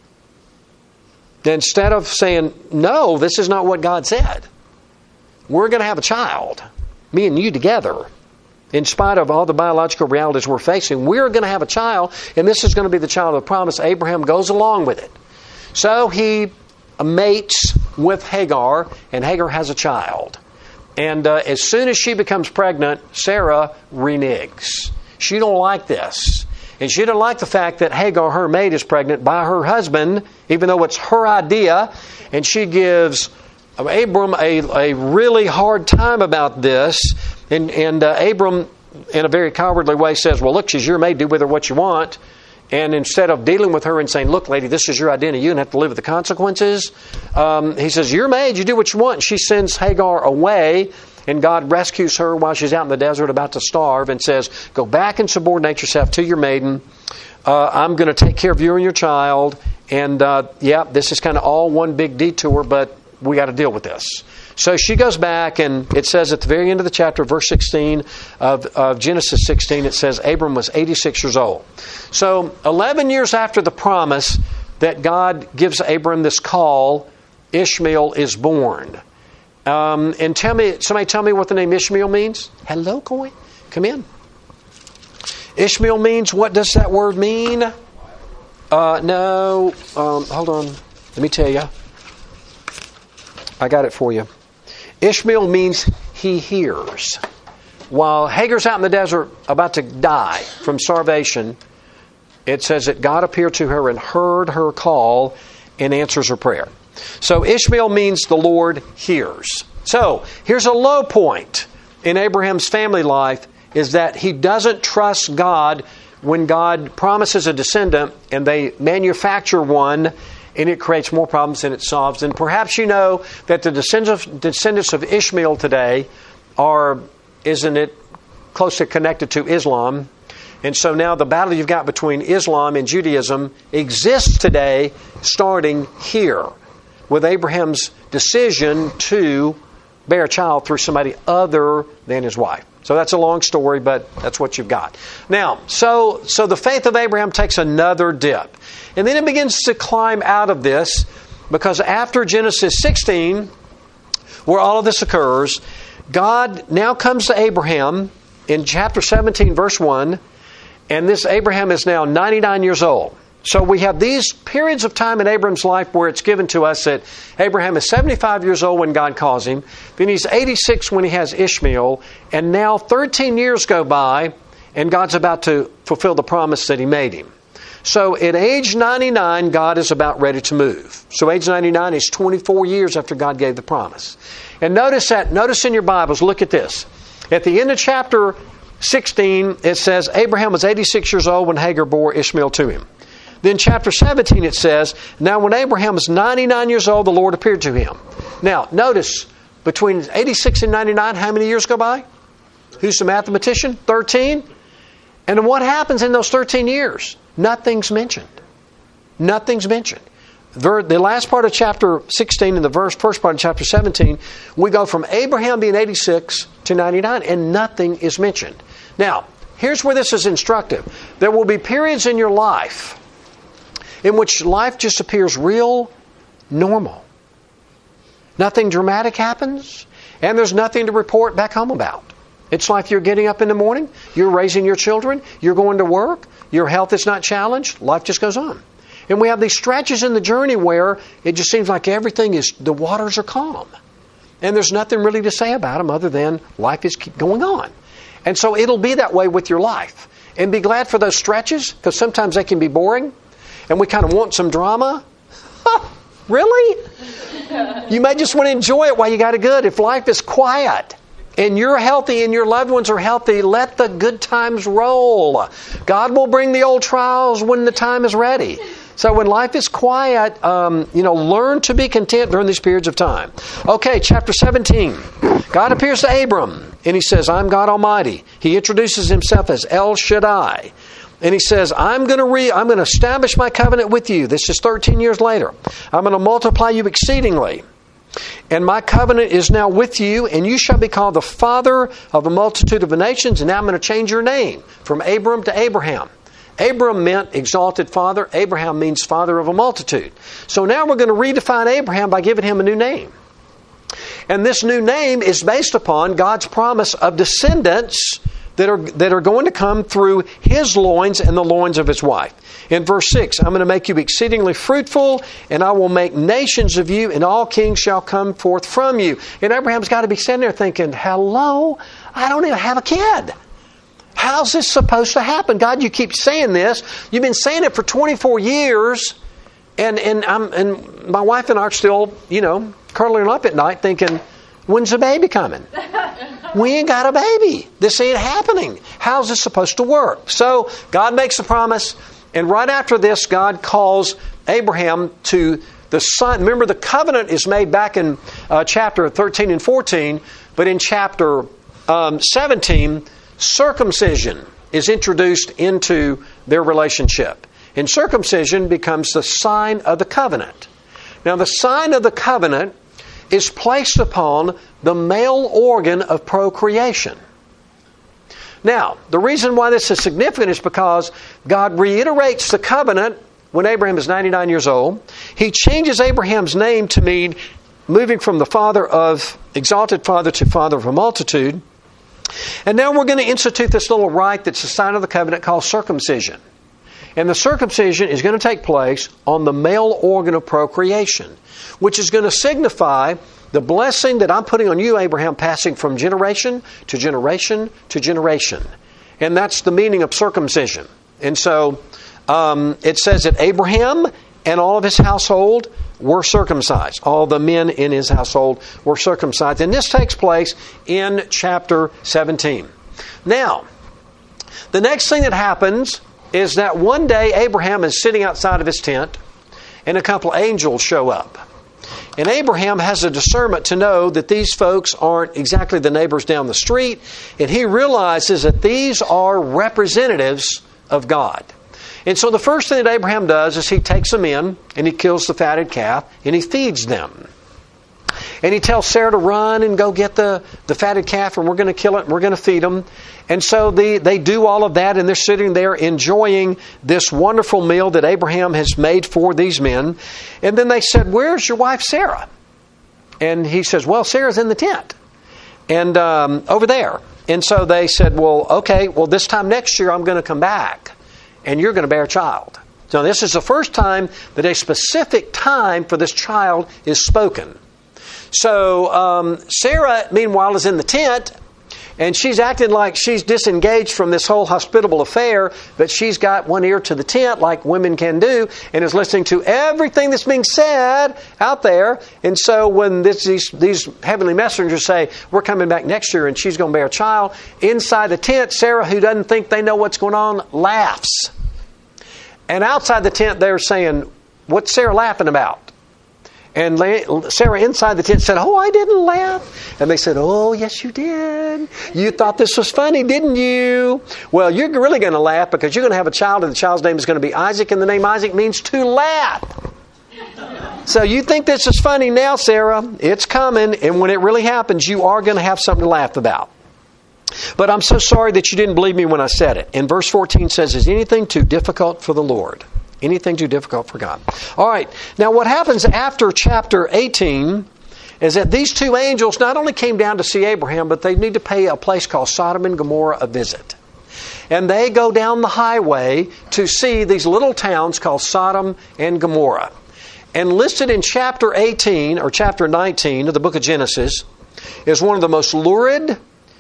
Instead of saying, no, this is not what God said. We're going to have a child, me and you together. In spite of all the biological realities we're facing, we're going to have a child, and this is going to be the child of the promise. Abraham goes along with it. So he mates with Hagar, and Hagar has a child. And as soon as she becomes pregnant, Sarah reneges. She don't like this. And she didn't like the fact that Hagar, her maid, is pregnant by her husband, even though it's her idea. And she gives Abram a really hard time about this. And Abram, in a very cowardly way, says, well, look, she's your maid, do with her what you want. And instead of dealing with her and saying, look, lady, this is your identity, you don't have to live with the consequences, he says, you're maid, you do what you want. And she sends Hagar away, and God rescues her while she's out in the desert about to starve and says, go back and subordinate yourself to your maiden. I'm going to take care of you and your child. And this is kind of all one big detour, but we got to deal with this. So she goes back, and it says at the very end of the chapter, verse 16 of Genesis 16, it says Abram was 86 years old. So 11 years after the promise that God gives Abram this call, Ishmael is born. And somebody tell me what the name Ishmael means? Hello, Coy. Come in. Ishmael means, what does that word mean? No. Hold on. Let me tell you. I got it for you. Ishmael means he hears. While Hagar's out in the desert about to die from starvation, it says that God appeared to her and heard her call and answers her prayer. So Ishmael means the Lord hears. So here's a low point in Abraham's family life, is that he doesn't trust God when God promises a descendant and they manufacture one and it creates more problems than it solves. And perhaps you know that the descendants of Ishmael today are, isn't it, closely connected to Islam. And so now the battle you've got between Islam and Judaism exists today, starting here with Abraham's decision to bear a child through somebody other than his wife. So that's a long story, but that's what you've got. Now, so the faith of Abraham takes another dip. And then it begins to climb out of this, because after Genesis 16, where all of this occurs, God now comes to Abraham in chapter 17, verse 1, and this Abraham is now 99 years old. So we have these periods of time in Abraham's life where it's given to us that Abraham is 75 years old when God calls him. Then he's 86 when he has Ishmael. And now 13 years go by and God's about to fulfill the promise that he made him. So at age 99, God is about ready to move. So age 99 is 24 years after God gave the promise. And notice in your Bibles, look at this. At the end of chapter 16, it says, Abraham was 86 years old when Hagar bore Ishmael to him. Then chapter 17 it says, now when Abraham was 99 years old, the Lord appeared to him. Now, notice, between 86 and 99, how many years go by? Who's the mathematician? 13. And then what happens in those 13 years? Nothing's mentioned. Nothing's mentioned. The last part of chapter 16 and the first part of chapter 17, we go from Abraham being 86 to 99, and nothing is mentioned. Now, here's where this is instructive. There will be periods in your life in which life just appears real normal. Nothing dramatic happens, and there's nothing to report back home about. It's like you're getting up in the morning, you're raising your children, you're going to work, your health is not challenged, life just goes on. And we have these stretches in the journey where it just seems like the waters are calm. And there's nothing really to say about them other than life is going on. And so it'll be that way with your life. And be glad for those stretches, because sometimes they can be boring. And we kind of want some drama. Really? You may just want to enjoy it while you got it good. If life is quiet and you're healthy and your loved ones are healthy, let the good times roll. God will bring the old trials when the time is ready. So when life is quiet, learn to be content during these periods of time. Okay, chapter 17. God appears to Abram and he says, I'm God Almighty. He introduces himself as El Shaddai. And he says, I'm going to establish my covenant with you. This is 13 years later. I'm going to multiply you exceedingly. And my covenant is now with you, and you shall be called the father of a multitude of the nations. And now I'm going to change your name from Abram to Abraham. Abram meant exalted father. Abraham means father of a multitude. So now we're going to redefine Abraham by giving him a new name. And this new name is based upon God's promise of descendants that are going to come through his loins and the loins of his wife. In verse 6, I'm going to make you exceedingly fruitful, and I will make nations of you, and all kings shall come forth from you. And Abraham's got to be sitting there thinking, hello, I don't even have a kid. How's this supposed to happen? God, you keep saying this. You've been saying it for 24 years, and my wife and I are still, curling up at night thinking, when's the baby coming? We ain't got a baby. This ain't happening. How's this supposed to work? So God makes a promise, and right after this, God calls Abraham to the son. Remember, the covenant is made back in chapter 13 and 14, but in chapter 17, circumcision is introduced into their relationship. And circumcision becomes the sign of the covenant. Now, the sign of the covenant is placed upon the male organ of procreation. Now, the reason why this is significant is because God reiterates the covenant when Abraham is 99 years old. He changes Abraham's name to mean moving from the father of exalted father to father of a multitude. And now we're going to institute this little rite that's a sign of the covenant called circumcision. And the circumcision is going to take place on the male organ of procreation, which is going to signify the blessing that I'm putting on you, Abraham, passing from generation to generation to generation. And that's the meaning of circumcision. And so it says that Abraham and all of his household were circumcised. All the men in his household were circumcised. And this takes place in chapter 17. Now, the next thing that happens is that one day Abraham is sitting outside of his tent and a couple of angels show up. And Abraham has a discernment to know that these folks aren't exactly the neighbors down the street. And he realizes that these are representatives of God. And so the first thing that Abraham does is he takes them in and he kills the fatted calf and he feeds them. And he tells Sarah to run and go get the fatted calf, and we're going to kill it and we're going to feed them. And so they do all of that, and they're sitting there enjoying this wonderful meal that Abraham has made for these men. And then they said, "Where's your wife Sarah?" And he says, "Well, Sarah's in the tent and over there." And so they said, "Well, okay, well, this time next year I'm going to come back and you're going to bear a child." So this is the first time that a specific time for this child is spoken. So Sarah, meanwhile, is in the tent, and she's acting like she's disengaged from this whole hospitable affair, but she's got one ear to the tent like women can do, and is listening to everything that's being said out there. And so when these heavenly messengers say, "We're coming back next year and she's going to bear a child," inside the tent, Sarah, who doesn't think they know what's going on, laughs. And outside the tent, they're saying, "What's Sarah laughing about?" And Sarah inside the tent said, "Oh, I didn't laugh." And they said, "Oh, yes, you did. You thought this was funny, didn't you? Well, you're really going to laugh because you're going to have a child, and the child's name is going to be Isaac, and the name Isaac means to laugh. So you think this is funny now, Sarah. It's coming, and when it really happens, you are going to have something to laugh about. But I'm so sorry that you didn't believe me when I said it." And verse 14 says, "Is anything too difficult for the Lord?" Anything too difficult for God. All right. Now what happens after chapter 18 is that these two angels not only came down to see Abraham, but they need to pay a place called Sodom and Gomorrah a visit. And they go down the highway to see these little towns called Sodom and Gomorrah. And listed in chapter 18 or chapter 19 of the book of Genesis is one of the most lurid,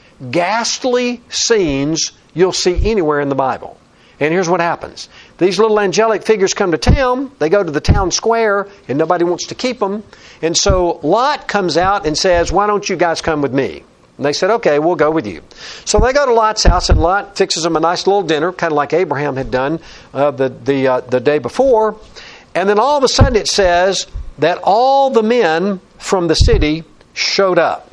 ghastly scenes you'll see anywhere in the Bible. And here's what happens. These little angelic figures come to town. They go to the town square, and nobody wants to keep them. And so Lot comes out and says, "Why don't you guys come with me?" And they said, "Okay, we'll go with you." So they go to Lot's house, and Lot fixes them a nice little dinner, kind of like Abraham had done the day before. And then all of a sudden it says that all the men from the city showed up.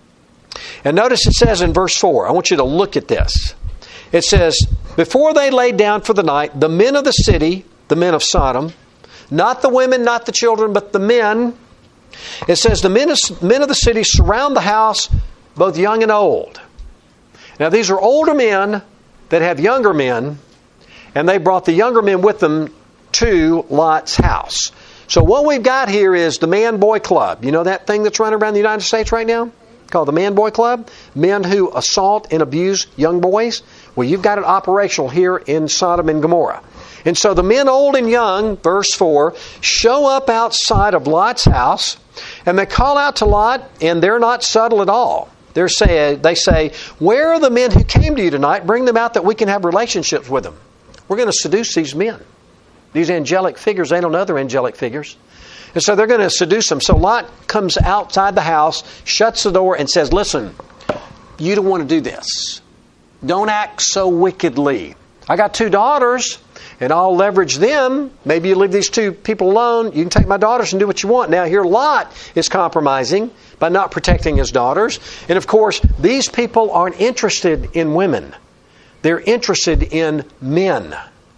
And notice it says in verse 4, I want you to look at this. It says, "Before they laid down for the night, the men of the city," the men of Sodom, not the women, not the children, but the men. It says, "The men of the city surround the house, both young and old." Now these are older men that have younger men, and they brought the younger men with them to Lot's house. So what we've got here is the Man-Boy Club. You know that thing that's running around the United States right now? Called the Man-Boy Club? Men who assault and abuse young boys. Well, you've got it operational here in Sodom and Gomorrah. And so the men old and young, verse 4, show up outside of Lot's house, and they call out to Lot, and they're not subtle at all. They say, "Where are the men who came to you tonight? Bring them out that we can have relationships with them." We're going to seduce these men. These angelic figures, they don't know they're angelic figures. And so they're going to seduce them. So Lot comes outside the house, shuts the door, and says, "Listen, you don't want to do this. Don't act so wickedly. I got 2 daughters, and I'll leverage them. Maybe you leave these 2 people alone. You can take my daughters and do what you want." Now here Lot is compromising by not protecting his daughters. And of course, these people aren't interested in women. They're interested in men.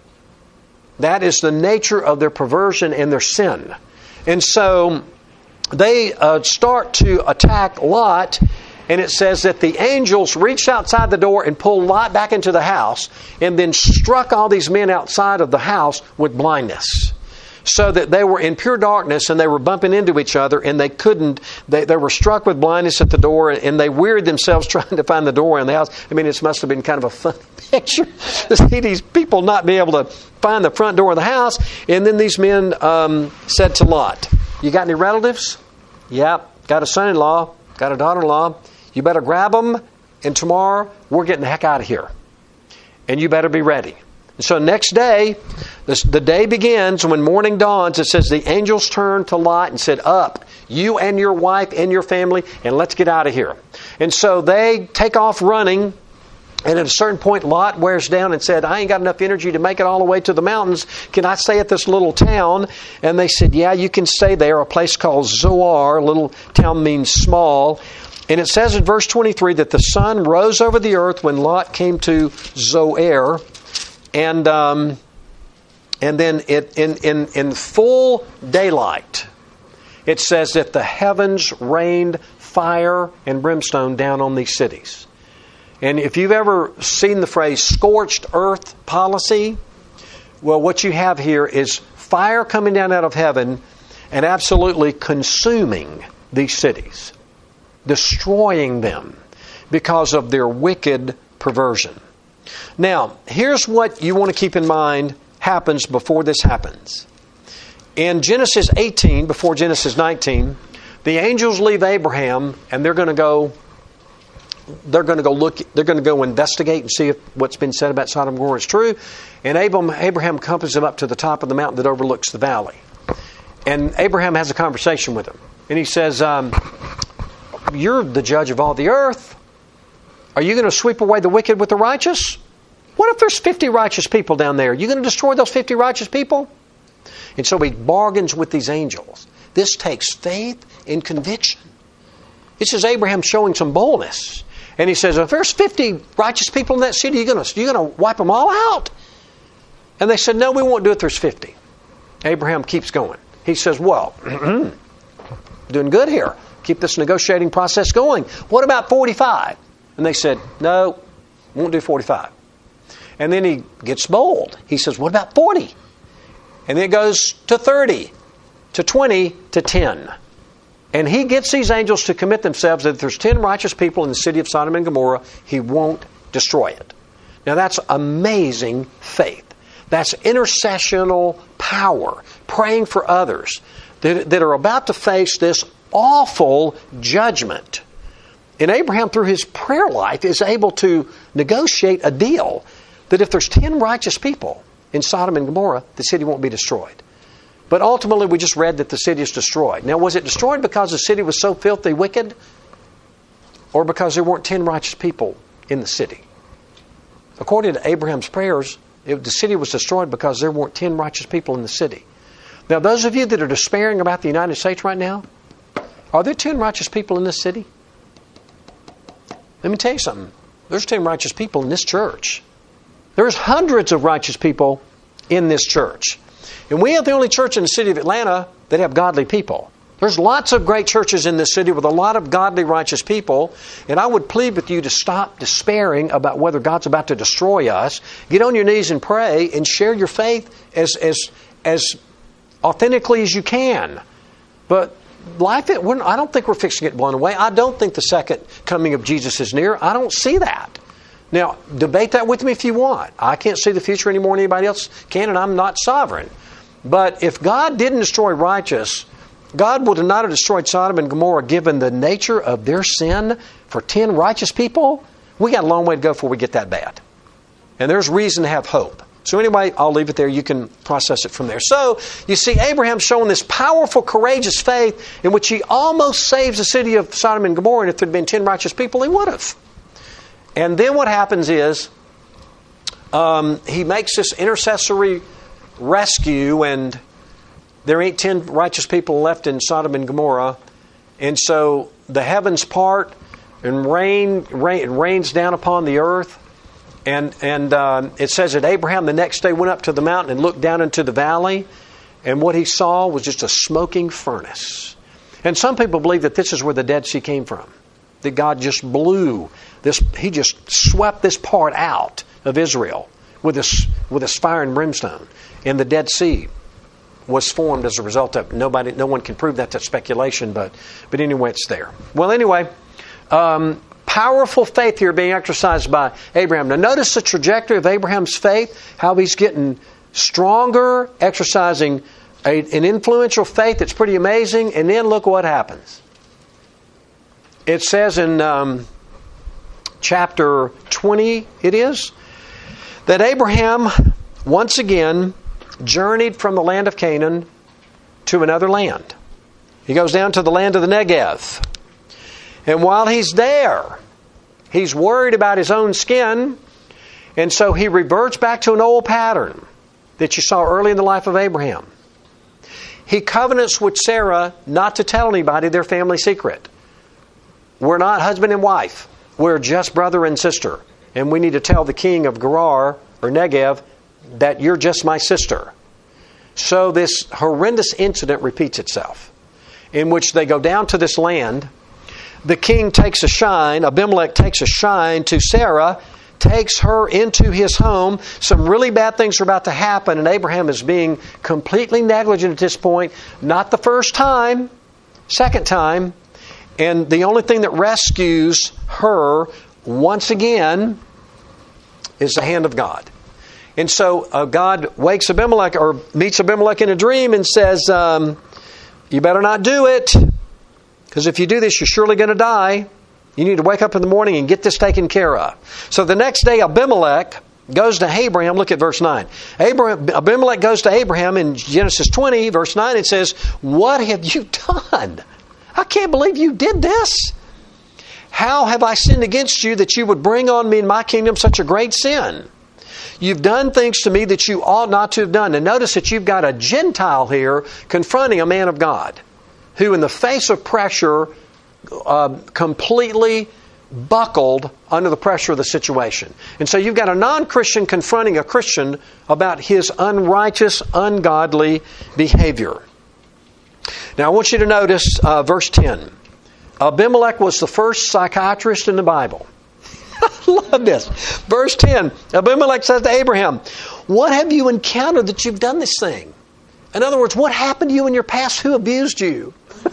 That is the nature of their perversion and their sin. And so they start to attack Lot, and it says that the angels reached outside the door and pulled Lot back into the house, and then struck all these men outside of the house with blindness. so that they were in pure darkness and they were bumping into each other and they were struck with blindness at the door and they wearied themselves trying to find the doorway in the house. I mean, it must have been kind of a fun picture to see these people not be able to find the front door of the house. And then these men said to Lot, "You got any relatives?" "Yep, got a son-in-law, got a daughter-in-law. You better grab them, and tomorrow we're getting the heck out of here. And you better be ready." And so next day, the day begins. When morning dawns, it says the angels turned to Lot and said, "Up, you and your wife and your family, and let's get out of here." And so they take off running. And at a certain point, Lot wears down and said, "I ain't got enough energy to make it all the way to the mountains. Can I stay at this little town?" And they said, "Yeah, you can stay there." A place called Zoar. Little town means small. And it says in verse 23 that the sun rose over the earth when Lot came to Zoar. And then in full daylight, it says that the heavens rained fire and brimstone down on these cities. And if you've ever seen the phrase scorched earth policy, well, what you have here is fire coming down out of heaven and absolutely consuming these cities, destroying them because of their wicked perversion. Now, here's what you want to keep in mind happens before this happens. In Genesis 18, before Genesis 19, the angels leave Abraham and they're going to go investigate and see if what's been said about Sodom and Gomorrah is true. And Abraham accompanies them up to the top of the mountain that overlooks the valley. And Abraham has a conversation with him. And he says, "You're the judge of all the earth. Are you going to sweep away the wicked with the righteous? What if there's 50 righteous people down there? Are you going to destroy those 50 righteous people?" And so he bargains with these angels. This takes faith and conviction. This is Abraham showing some boldness. And he says, "If there's 50 righteous people in that city, you're going to wipe them all out?" And they said, "No, we won't do it. There's 50. Abraham keeps going. He says, "Well, doing good here. Keep this negotiating process going. What about 45? And they said, "No, won't do 45. And then he gets bold. He says, "What about 40? And then it goes to 30, to 20, to 10. And he gets these angels to commit themselves that if there's 10 righteous people in the city of Sodom and Gomorrah, he won't destroy it. Now that's amazing faith. That's intercessional power, praying for others that are about to face this awful judgment. And Abraham, through his prayer life, is able to negotiate a deal that if there's 10 righteous people in Sodom and Gomorrah, the city won't be destroyed. But ultimately, we just read that the city is destroyed. Now, was it destroyed because the city was so filthy wicked? Or because there weren't 10 righteous people in the city? According to Abraham's prayers, the city was destroyed because there weren't 10 righteous people in the city. Now, those of you that are despairing about the United States right now, are there 10 righteous people in this city? Let me tell you something. There's 10 righteous people in this church. There's hundreds of righteous people in this church. And we have the only church in the city of Atlanta that have godly people. There's lots of great churches in this city with a lot of godly, righteous people. And I would plead with you to stop despairing about whether God's about to destroy us. Get on your knees and pray and share your faith as authentically as you can. But life, I don't think we're fixing it blown away. I don't think the second coming of Jesus is near. I don't see that. Now, debate that with me if you want. I can't see the future any more than anybody else can, and I'm not sovereign. But if God didn't destroy righteous, God would not have destroyed Sodom and Gomorrah given the nature of their sin for 10 righteous people. We got a long way to go before we get that bad. And there's reason to have hope. So anyway, I'll leave it there. You can process it from there. So, you see Abraham showing this powerful, courageous faith in which he almost saves the city of Sodom and Gomorrah. And if there had been 10 righteous people, he would have. And then what happens is he makes this intercessory rescue, and there ain't 10 righteous people left in Sodom and Gomorrah. And so the heavens part and rains down upon the earth. And it says that Abraham the next day went up to the mountain and looked down into the valley. And what he saw was just a smoking furnace. And some people believe that this is where the Dead Sea came from. That God just blew this, he just swept this part out of Israel with this fire and brimstone. And the Dead Sea was formed as a result of it. No one can prove that's speculation, but anyway, it's there. Well, anyway, powerful faith here being exercised by Abraham. Now, notice the trajectory of Abraham's faith, how he's getting stronger, exercising an influential faith that's pretty amazing, and then look what happens. It says in chapter 20, it is, that Abraham once again journeyed from the land of Canaan to another land. He goes down to the land of the Negev. And while he's there, he's worried about his own skin, and so he reverts back to an old pattern that you saw early in the life of Abraham. He covenants with Sarah not to tell anybody their family secret. We're not husband and wife. We're just brother and sister. And we need to tell the king of Gerar or Negev that you're just my sister. So this horrendous incident repeats itself, in which they go down to this land. The king takes a shine, Abimelech takes a shine to Sarah, takes her into his home. Some really bad things are about to happen, and Abraham is being completely negligent at this point. Not the first time, second time. And the only thing that rescues her once again is the hand of God. And so God wakes Abimelech, or meets Abimelech in a dream and says, you better not do it, because if you do this, you're surely going to die. You need to wake up in the morning and get this taken care of. So the next day, Abimelech goes to Abraham. Look at verse 9. Abimelech goes to Abraham in Genesis 20, verse 9, and says, what have you done? I can't believe you did this. How have I sinned against you that you would bring on me and my kingdom such a great sin? You've done things to me that you ought not to have done. And notice that you've got a Gentile here confronting a man of God who, in the face of pressure, completely buckled under the pressure of the situation. And so you've got a non-Christian confronting a Christian about his unrighteous, ungodly behavior. Now I want you to notice verse 10. Abimelech was the first psychiatrist in the Bible. I love this. Verse 10. Abimelech says to Abraham, what have you encountered that you've done this thing? In other words, what happened to you in your past? Who abused you?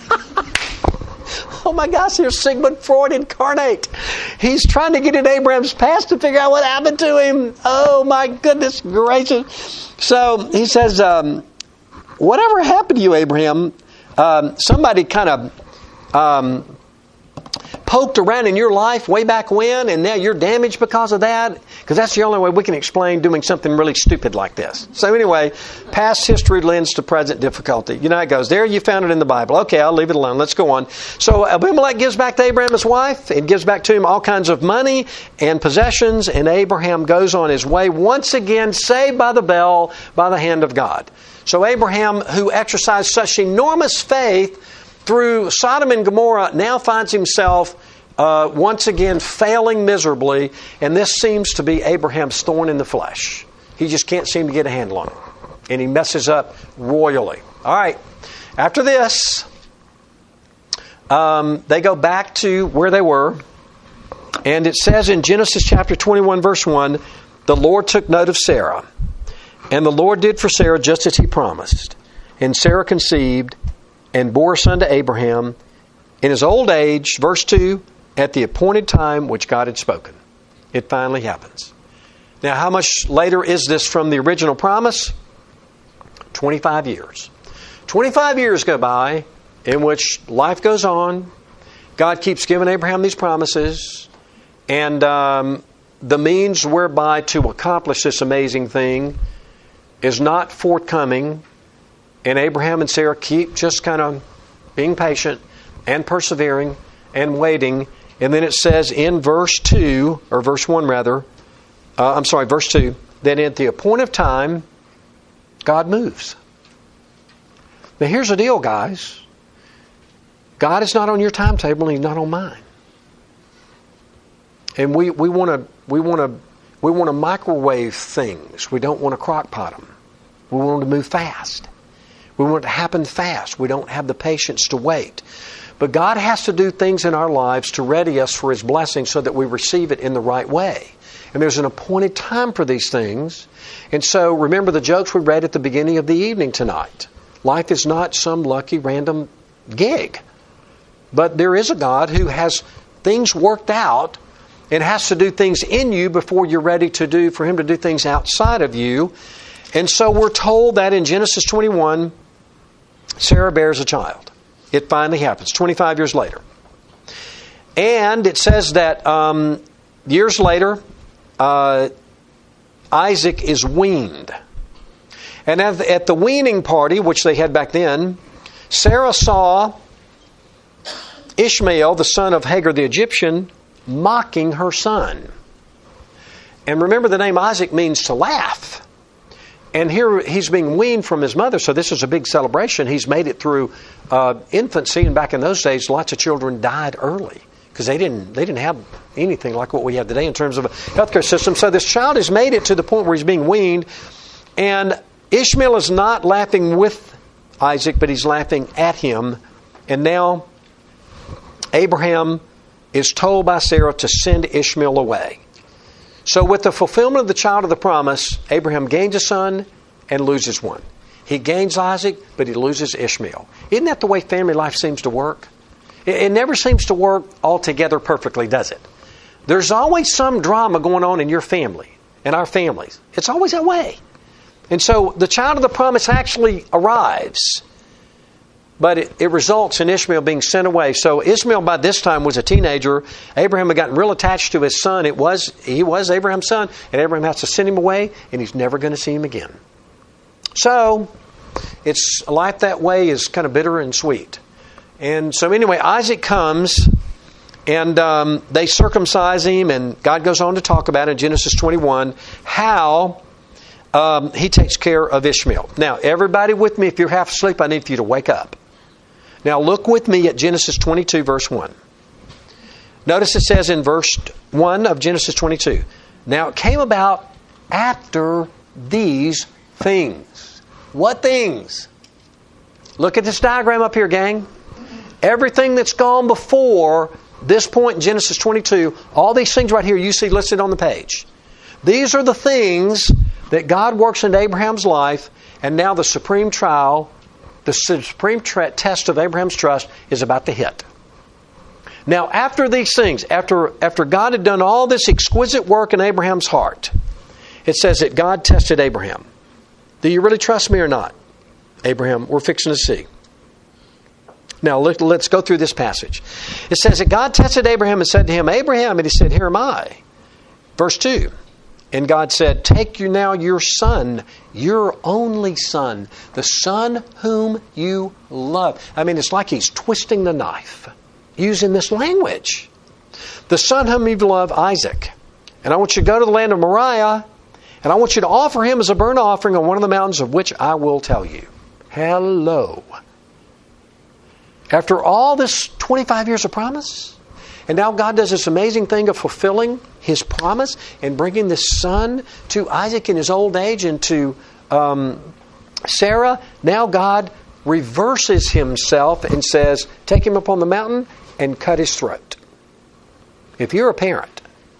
Oh my gosh, here's Sigmund Freud incarnate. He's trying to get in Abraham's past to figure out what happened to him. Oh my goodness gracious. So he says, whatever happened to you, Abraham, somebody kind of poked around in your life way back when, and now you're damaged because of that? Because that's the only way we can explain doing something really stupid like this. So anyway, past history lends to present difficulty. You know how it goes. There, you found it in the Bible. Okay, I'll leave it alone. Let's go on. So Abimelech gives back to Abraham his wife. It gives back to him all kinds of money and possessions, and Abraham goes on his way, once again saved by the bell, by the hand of God. So Abraham, who exercised such enormous faith through Sodom and Gomorrah, now finds himself once again failing miserably, and this seems to be Abraham's thorn in the flesh. He just can't seem to get a handle on it, and he messes up royally. All right, after this, they go back to where they were, and it says in Genesis chapter 21, verse 1, the Lord took note of Sarah, and the Lord did for Sarah just as He promised. And Sarah conceived and bore a son to Abraham in his old age, verse 2, at the appointed time which God had spoken. It finally happens. Now, how much later is this from the original promise? 25 years. 25 years go by in which life goes on. God keeps giving Abraham these promises. And the means whereby to accomplish this amazing thing is not forthcoming. And Abraham and Sarah keep just kind of being patient and persevering and waiting. And then it says in verse 2, or verse 1 rather, verse 2, that at the appointed time, God moves. Now here's the deal, guys. God is not on your timetable and He's not on mine. And we want to microwave things. We don't want to crock pot them. We want them to move fast. We want it to happen fast. We don't have the patience to wait. But God has to do things in our lives to ready us for His blessing so that we receive it in the right way. And there's an appointed time for these things. And so remember the jokes we read at the beginning of the evening tonight. Life is not some lucky random gig. But there is a God who has things worked out and has to do things in you before you're ready for Him to do things outside of you. And so we're told that in Genesis 21, Sarah bears a child. It finally happens, 25 years later. And it says that years later, Isaac is weaned. And at the weaning party, which they had back then, Sarah saw Ishmael, the son of Hagar the Egyptian, mocking her son. And remember, the name Isaac means to laugh. And here he's being weaned from his mother, so this is a big celebration. He's made it through infancy, and back in those days, lots of children died early because they didn't have anything like what we have today in terms of a healthcare system. So this child has made it to the point where he's being weaned, and Ishmael is not laughing with Isaac, but he's laughing at him. And now Abraham is told by Sarah to send Ishmael away. So with the fulfillment of the child of the promise, Abraham gains a son and loses one. He gains Isaac, but he loses Ishmael. Isn't that the way family life seems to work? It never seems to work altogether perfectly, does it? There's always some drama going on in your family, in our families. It's always that way. And so the child of the promise actually arrives, but it results in Ishmael being sent away. So Ishmael by this time was a teenager. Abraham had gotten real attached to his son. He was Abraham's son, and Abraham has to send him away, and he's never going to see him again. So it's life that way is kind of bitter and sweet. And so anyway, Isaac comes, and they circumcise him, and God goes on to talk about in Genesis 21 how He takes care of Ishmael. Now, everybody with me, if you're half asleep, I need for you to wake up. Now, look with me at Genesis 22, verse 1. Notice it says in verse 1 of Genesis 22, "Now it came about after these things." What things? Look at this diagram up here, gang. Everything that's gone before this point in Genesis 22, all these things right here you see listed on the page. These are the things that God works into Abraham's life, and now the supreme trial, the supreme test of Abraham's trust is about to hit. Now, after these things, after God had done all this exquisite work in Abraham's heart, it says that God tested Abraham. Do you really trust me or not? Abraham, we're fixing to see. Now, let's go through this passage. It says that God tested Abraham and said to him, "Abraham," and he said, "Here am I." Verse 2. And God said, "Take you now your son, your only son, the son whom you love." I mean, it's like he's twisting the knife, using this language. "The son whom you love, Isaac. And I want you to go to the land of Moriah, and I want you to offer him as a burnt offering on one of the mountains of which I will tell you." Hello. After all this 25 years of promise, and now God does this amazing thing of fulfilling His promise and bringing this son to Isaac in his old age and to Sarah. Now God reverses Himself and says, take him up on the mountain and cut his throat. If you're a parent,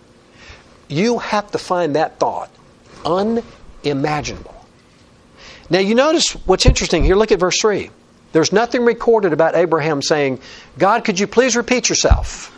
you have to find that thought unimaginable. Now you notice what's interesting here. Look at verse 3. There's nothing recorded about Abraham saying, "God, could you please repeat yourself?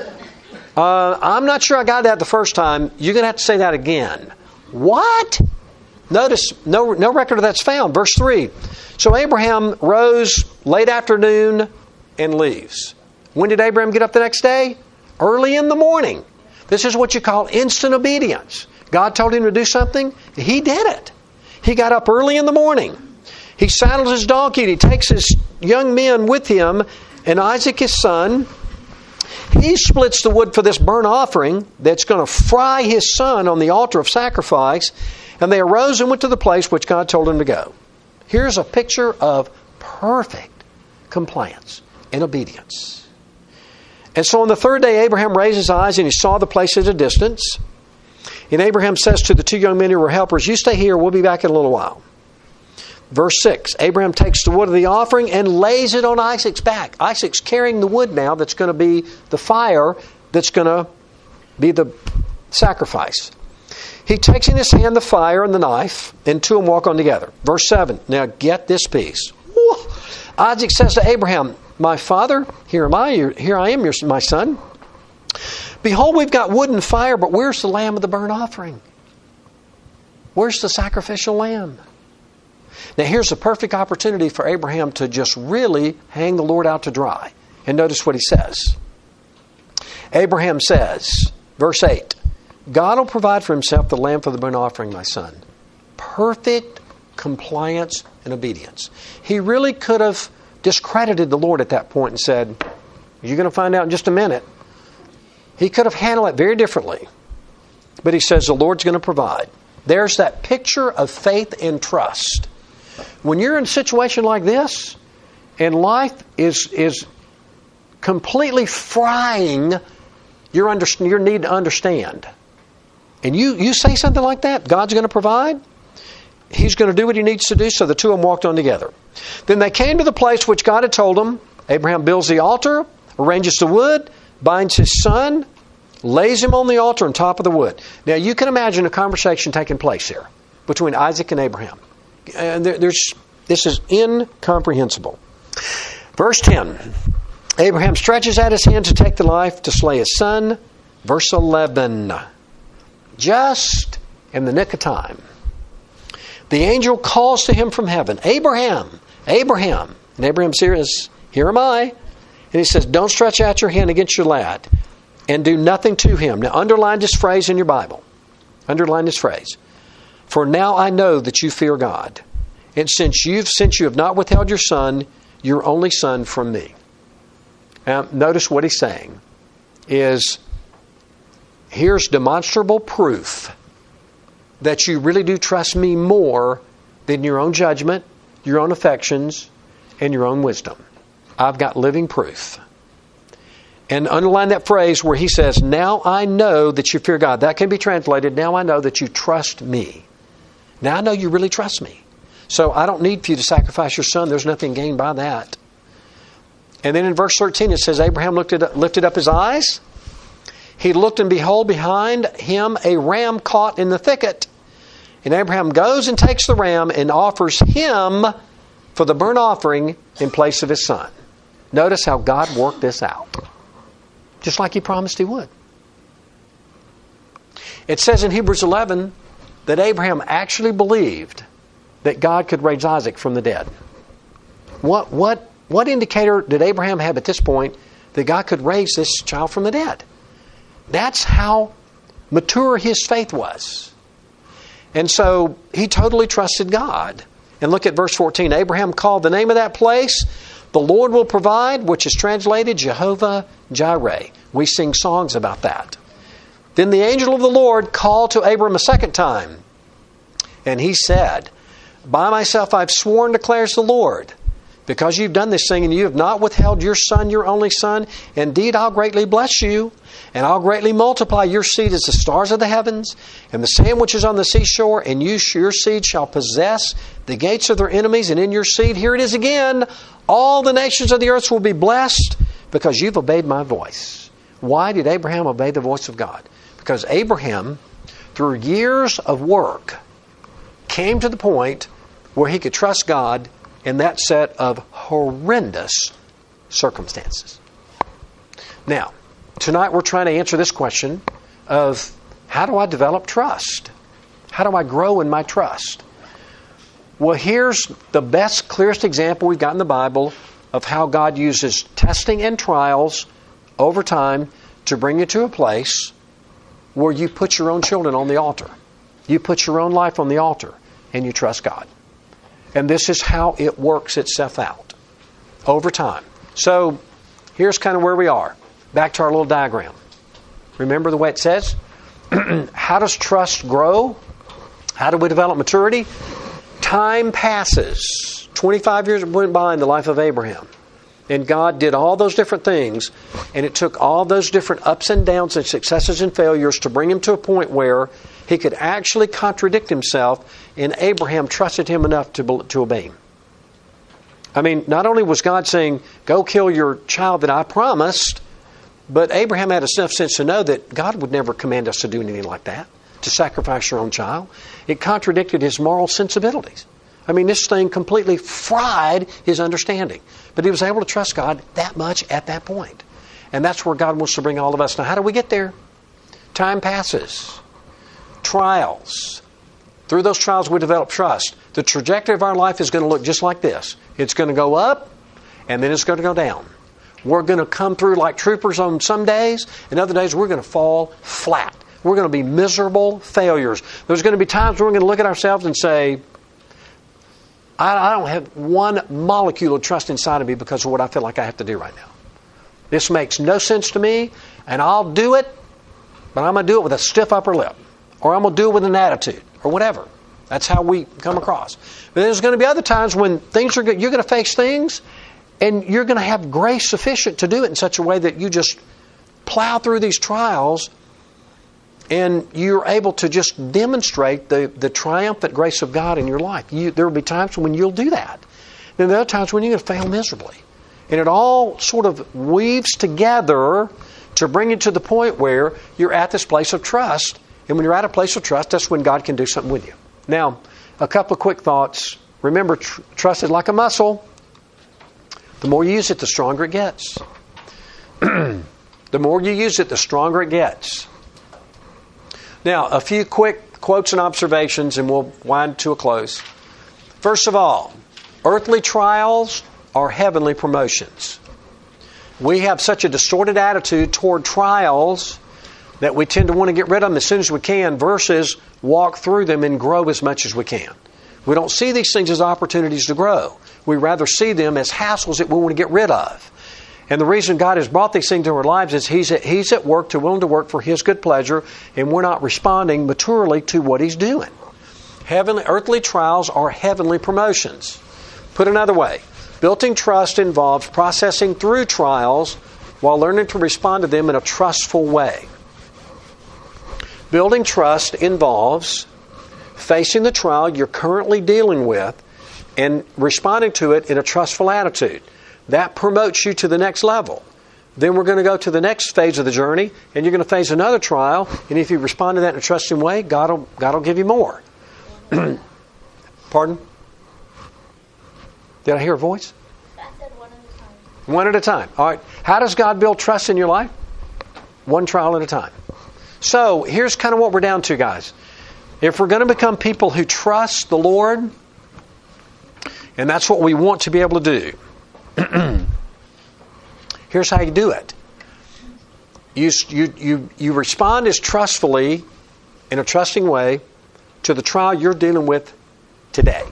I'm not sure I got that the first time. You're going to have to say that again." What? Notice, no record of that's found. Verse 3. "So Abraham rose late afternoon and leaves." When did Abraham get up the next day? Early in the morning. This is what you call instant obedience. God told him to do something. He did it. He got up early in the morning. He saddles his donkey and he takes his young men with him and Isaac his son. He splits the wood for this burnt offering that's going to fry his son on the altar of sacrifice. And they arose and went to the place which God told him to go. Here's a picture of perfect compliance and obedience. And so on the third day, Abraham raised his eyes and he saw the place at a distance. And Abraham says to the two young men who were helpers, "You stay here, we'll be back in a little while." Verse 6, Abraham takes the wood of the offering and lays it on Isaac's back. Isaac's carrying the wood now that's going to be the fire that's going to be the sacrifice. He takes in his hand the fire and the knife, and two of them walk on together. Verse 7, now get this piece. Isaac says to Abraham, my father, here I am, my son. Behold, we've got wood and fire, but where's the lamb of the burnt offering? Where's the sacrificial lamb? Now here's a perfect opportunity for Abraham to just really hang the Lord out to dry. And notice what he says. Abraham says, verse 8, God will provide for himself the lamb for the burnt offering, my son. Perfect compliance and obedience. He really could have discredited the Lord at that point and said, you're going to find out in just a minute. He could have handled it very differently. But he says the Lord's going to provide. There's that picture of faith and trust. When you're in a situation like this, and life is completely frying your need to understand, and you say something like that, God's going to provide, He's going to do what He needs to do, so the two of them walked on together. Then they came to the place which God had told them. Abraham builds the altar, arranges the wood, binds his son, lays him on the altar on top of the wood. Now you can imagine a conversation taking place here between Isaac and Abraham. And this is incomprehensible. Verse 10. Abraham stretches out his hand to take the life, to slay his son. Verse 11. Just in the nick of time, the angel calls to him from heaven, Abraham, Abraham. And Abraham says, here am I. And he says, don't stretch out your hand against your lad, and do nothing to him. Now underline this phrase in your Bible. Underline this phrase. For now I know that you fear God, and since you have not withheld your son, your only son, from me. Now, notice what he's saying is, here's demonstrable proof that you really do trust me more than your own judgment, your own affections, and your own wisdom. I've got living proof. And underline that phrase where he says, now I know that you fear God. That can be translated, now I know that you trust me. Now I know you really trust me. So I don't need for you to sacrifice your son. There's nothing gained by that. And then in verse 13 it says, Abraham lifted up his eyes. He looked, and behold, behind him a ram caught in the thicket. And Abraham goes and takes the ram and offers him for the burnt offering in place of his son. Notice how God worked this out. Just like He promised He would. It says in Hebrews 11 that Abraham actually believed that God could raise Isaac from the dead. What indicator did Abraham have at this point that God could raise this child from the dead? That's how mature his faith was. And so he totally trusted God. And look at verse 14. Abraham called the name of that place, the Lord will provide, which is translated Jehovah Jireh. We sing songs about that. Then the angel of the Lord called to Abram a second time. And he said, by myself I've sworn, declares the Lord, because you've done this thing and you have not withheld your son, your only son. Indeed, I'll greatly bless you, and I'll greatly multiply your seed as the stars of the heavens and the sand which is on the seashore, and your seed shall possess the gates of their enemies, and in your seed, here it is again, all the nations of the earth will be blessed because you've obeyed my voice. Why did Abraham obey the voice of God? Because Abraham, through years of work, came to the point where he could trust God in that set of horrendous circumstances. Now, tonight we're trying to answer this question of, how do I develop trust? How do I grow in my trust? Well, here's the best, clearest example we've got in the Bible of how God uses testing and trials over time to bring you to a place where you put your own children on the altar. You put your own life on the altar and you trust God. And this is how it works itself out over time. So here's kind of where we are. Back to our little diagram. Remember the way it says? How does trust grow? How do we develop maturity? Time passes. 25 years went by in the life of Abraham. And God did all those different things. And it took all those different ups and downs and successes and failures to bring him to a point where he could actually contradict himself, and Abraham trusted him enough to obey him. I mean, not only was God saying, go kill your child that I promised, but Abraham had enough sense to know that God would never command us to do anything like that, to sacrifice your own child. It contradicted his moral sensibilities. I mean, this thing completely fried his understanding. But he was able to trust God that much at that point. And that's where God wants to bring all of us. Now, how do we get there? Time passes. Trials. Through those trials, we develop trust. The trajectory of our life is going to look just like this. It's going to go up, and then it's going to go down. We're going to come through like troopers on some days, and other days we're going to fall flat. We're going to be miserable failures. There's going to be times where we're going to look at ourselves and say, I don't have one molecule of trust inside of me because of what I feel like I have to do right now. This makes no sense to me, and I'll do it, but I'm going to do it with a stiff upper lip, or I'm going to do it with an attitude, or whatever. That's how we come across. But there's going to be other times when things are good. You're going to face things, and you're going to have grace sufficient to do it in such a way that you just plow through these trials, and you're able to just demonstrate the triumphant grace of God in your life. There will be times when you'll do that. Then there are times when you're going to fail miserably. And it all sort of weaves together to bring you to the point where you're at this place of trust. And when you're at a place of trust, that's when God can do something with you. Now, a couple of quick thoughts. Remember, trust is like a muscle. The more you use it, the stronger it gets. The more you use it, the stronger it gets. Now, a few quick quotes and observations, and we'll wind to a close. First of all, earthly trials are heavenly promotions. We have such a distorted attitude toward trials that we tend to want to get rid of them as soon as we can versus walk through them and grow as much as we can. We don't see these things as opportunities to grow. We rather see them as hassles that we want to get rid of. And the reason God has brought these things into our lives is He's at work, willing to work for His good pleasure, and we're not responding maturely to what He's doing. Earthly trials are heavenly promotions. Put another way, building trust involves processing through trials while learning to respond to them in a trustful way. Building trust involves facing the trial you're currently dealing with and responding to it in a trustful attitude. That promotes you to the next level. Then we're going to go to the next phase of the journey, and you're going to face another trial, and if you respond to that in a trusting way, God will give you more. Pardon? Did I hear a voice? I said one at a time. One at a time. All right. How does God build trust in your life? One trial at a time. So here's kind of what we're down to, guys. If we're going to become people who trust the Lord, and that's what we want to be able to do, here's how you do it. You respond as trustfully, in a trusting way, to the trial you're dealing with today.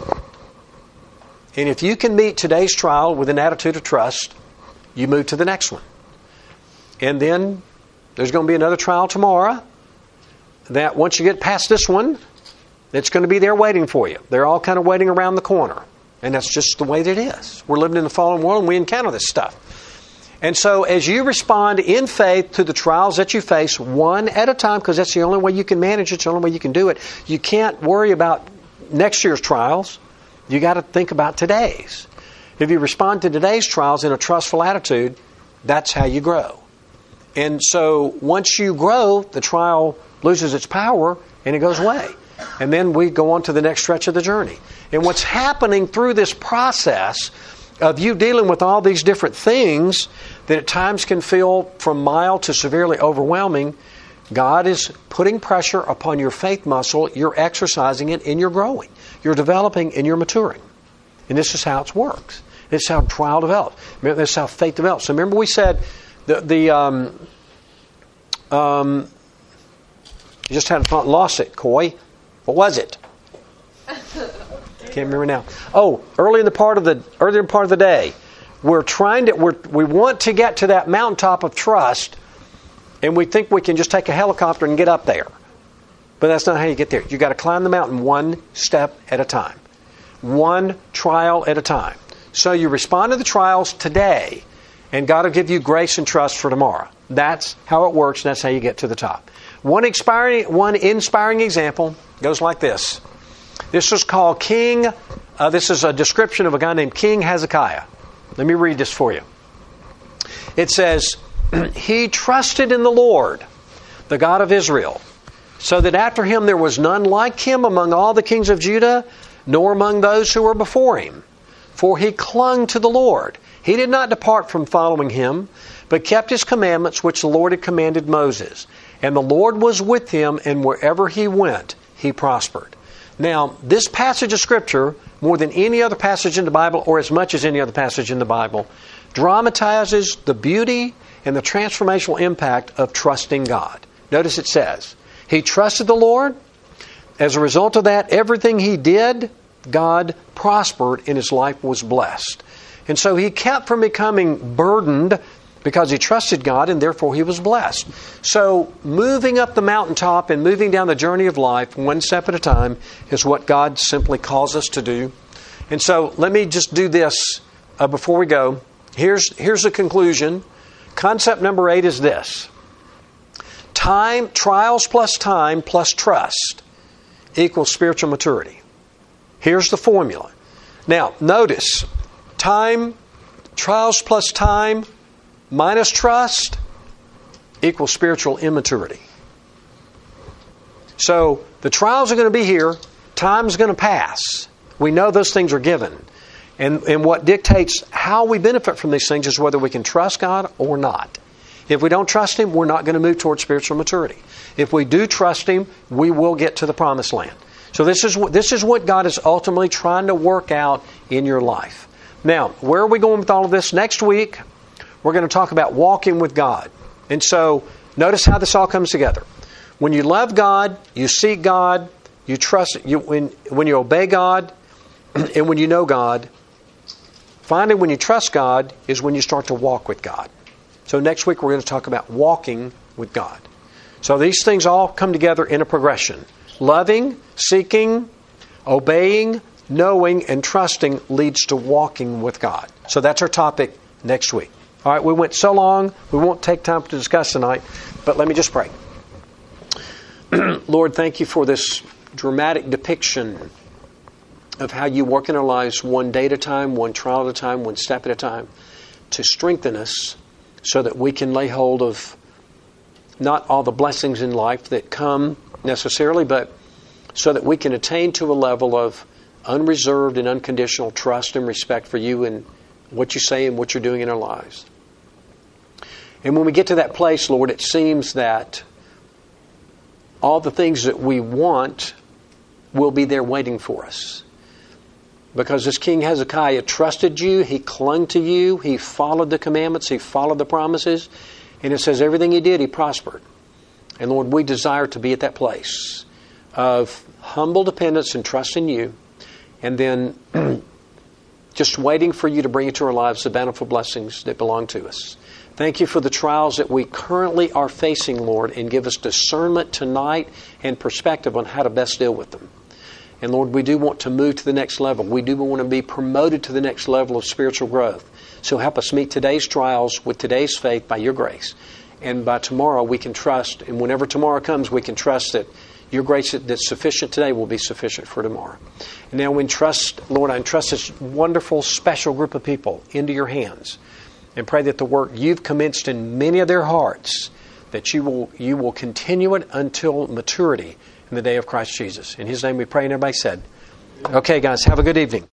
And if you can meet today's trial with an attitude of trust, you move to the next one. And then there's going to be another trial tomorrow that once you get past this one, it's going to be there waiting for you. They're all kind of waiting around the corner. And that's just the way that it is. We're living in the fallen world and we encounter this stuff. And so as you respond in faith to the trials that you face one at a time, because that's the only way you can manage it, it's the only way you can do it. You can't worry about next year's trials. You got to think about today's. If you respond to today's trials in a trustful attitude, that's how you grow. And so once you grow, the trial loses its power and it goes away. And then we go on to the next stretch of the journey. And what's happening through this process of you dealing with all these different things that at times can feel from mild to severely overwhelming, God is putting pressure upon your faith muscle, you're exercising it, and you're growing. You're developing and you're maturing. And this is how it works. This is how trial develops. This is how faith develops. So remember we said you just had lost it, Coy. What was it? Can't remember now. Oh, earlier part of the day, we want to get to that mountaintop of trust, and we think we can just take a helicopter and get up there. But that's not how you get there. You got to climb the mountain one step at a time, one trial at a time. So you respond to the trials today, and God will give you grace and trust for tomorrow. That's how it works, and that's how you get to the top. One inspiring example goes like this. This was called this is a description of a guy named King Hezekiah. Let me read this for you. It says, he trusted in the Lord, the God of Israel, so that after him there was none like him among all the kings of Judah, nor among those who were before him. For he clung to the Lord. He did not depart from following him, but kept his commandments which the Lord had commanded Moses. And the Lord was with him, and wherever he went, he prospered. Now, this passage of Scripture, more than any other passage in the Bible, or as much as any other passage in the Bible, dramatizes the beauty and the transformational impact of trusting God. Notice it says, he trusted the Lord. As a result of that, everything he did, God prospered and his life was blessed. And so he kept from becoming burdened because he trusted God, and therefore he was blessed. So moving up the mountaintop and moving down the journey of life one step at a time is what God simply calls us to do. And so let me just do this before we go. Here's the conclusion. Concept number 8 is this. Trials plus time plus trust equals spiritual maturity. Here's the formula. Now, notice, trials plus time minus trust equals spiritual immaturity. So, the trials are going to be here. Time's going to pass. We know those things are given. And what dictates how we benefit from these things is whether we can trust God or not. If we don't trust Him, we're not going to move towards spiritual maturity. If we do trust Him, we will get to the promised land. So this is what God is ultimately trying to work out in your life. Now, where are we going with all of this? Next week, we're going to talk about walking with God. And so, notice how this all comes together. When you love God, you seek God, you trust, when you obey God, and when you know God, finally, when you trust God is when you start to walk with God. So next week, we're going to talk about walking with God. So these things all come together in a progression. Loving, seeking, obeying, knowing, and trusting leads to walking with God. So that's our topic next week. All right, we went so long, we won't take time to discuss tonight, but let me just pray. Lord, thank you for this dramatic depiction of how you work in our lives one day at a time, one trial at a time, one step at a time, to strengthen us so that we can lay hold of not all the blessings in life that come necessarily, but so that we can attain to a level of unreserved and unconditional trust and respect for you and what you say and what you're doing in our lives. And when we get to that place, Lord, it seems that all the things that we want will be there waiting for us. Because as King Hezekiah trusted you, he clung to you, he followed the commandments, he followed the promises, and it says everything he did, he prospered. And Lord, we desire to be at that place of humble dependence and trust in you, and then just waiting for you to bring into our lives the bountiful blessings that belong to us. Thank you for the trials that we currently are facing, Lord, and give us discernment tonight and perspective on how to best deal with them. And Lord, we do want to move to the next level. We do want to be promoted to the next level of spiritual growth. So help us meet today's trials with today's faith by your grace. And by tomorrow we can trust, and whenever tomorrow comes, we can trust that your grace that's sufficient today will be sufficient for tomorrow. And now we entrust, Lord, I entrust this wonderful, special group of people into your hands. And pray that the work you've commenced in many of their hearts, that you will continue it until maturity in the day of Christ Jesus. In His name we pray, and everybody said, okay, guys, have a good evening.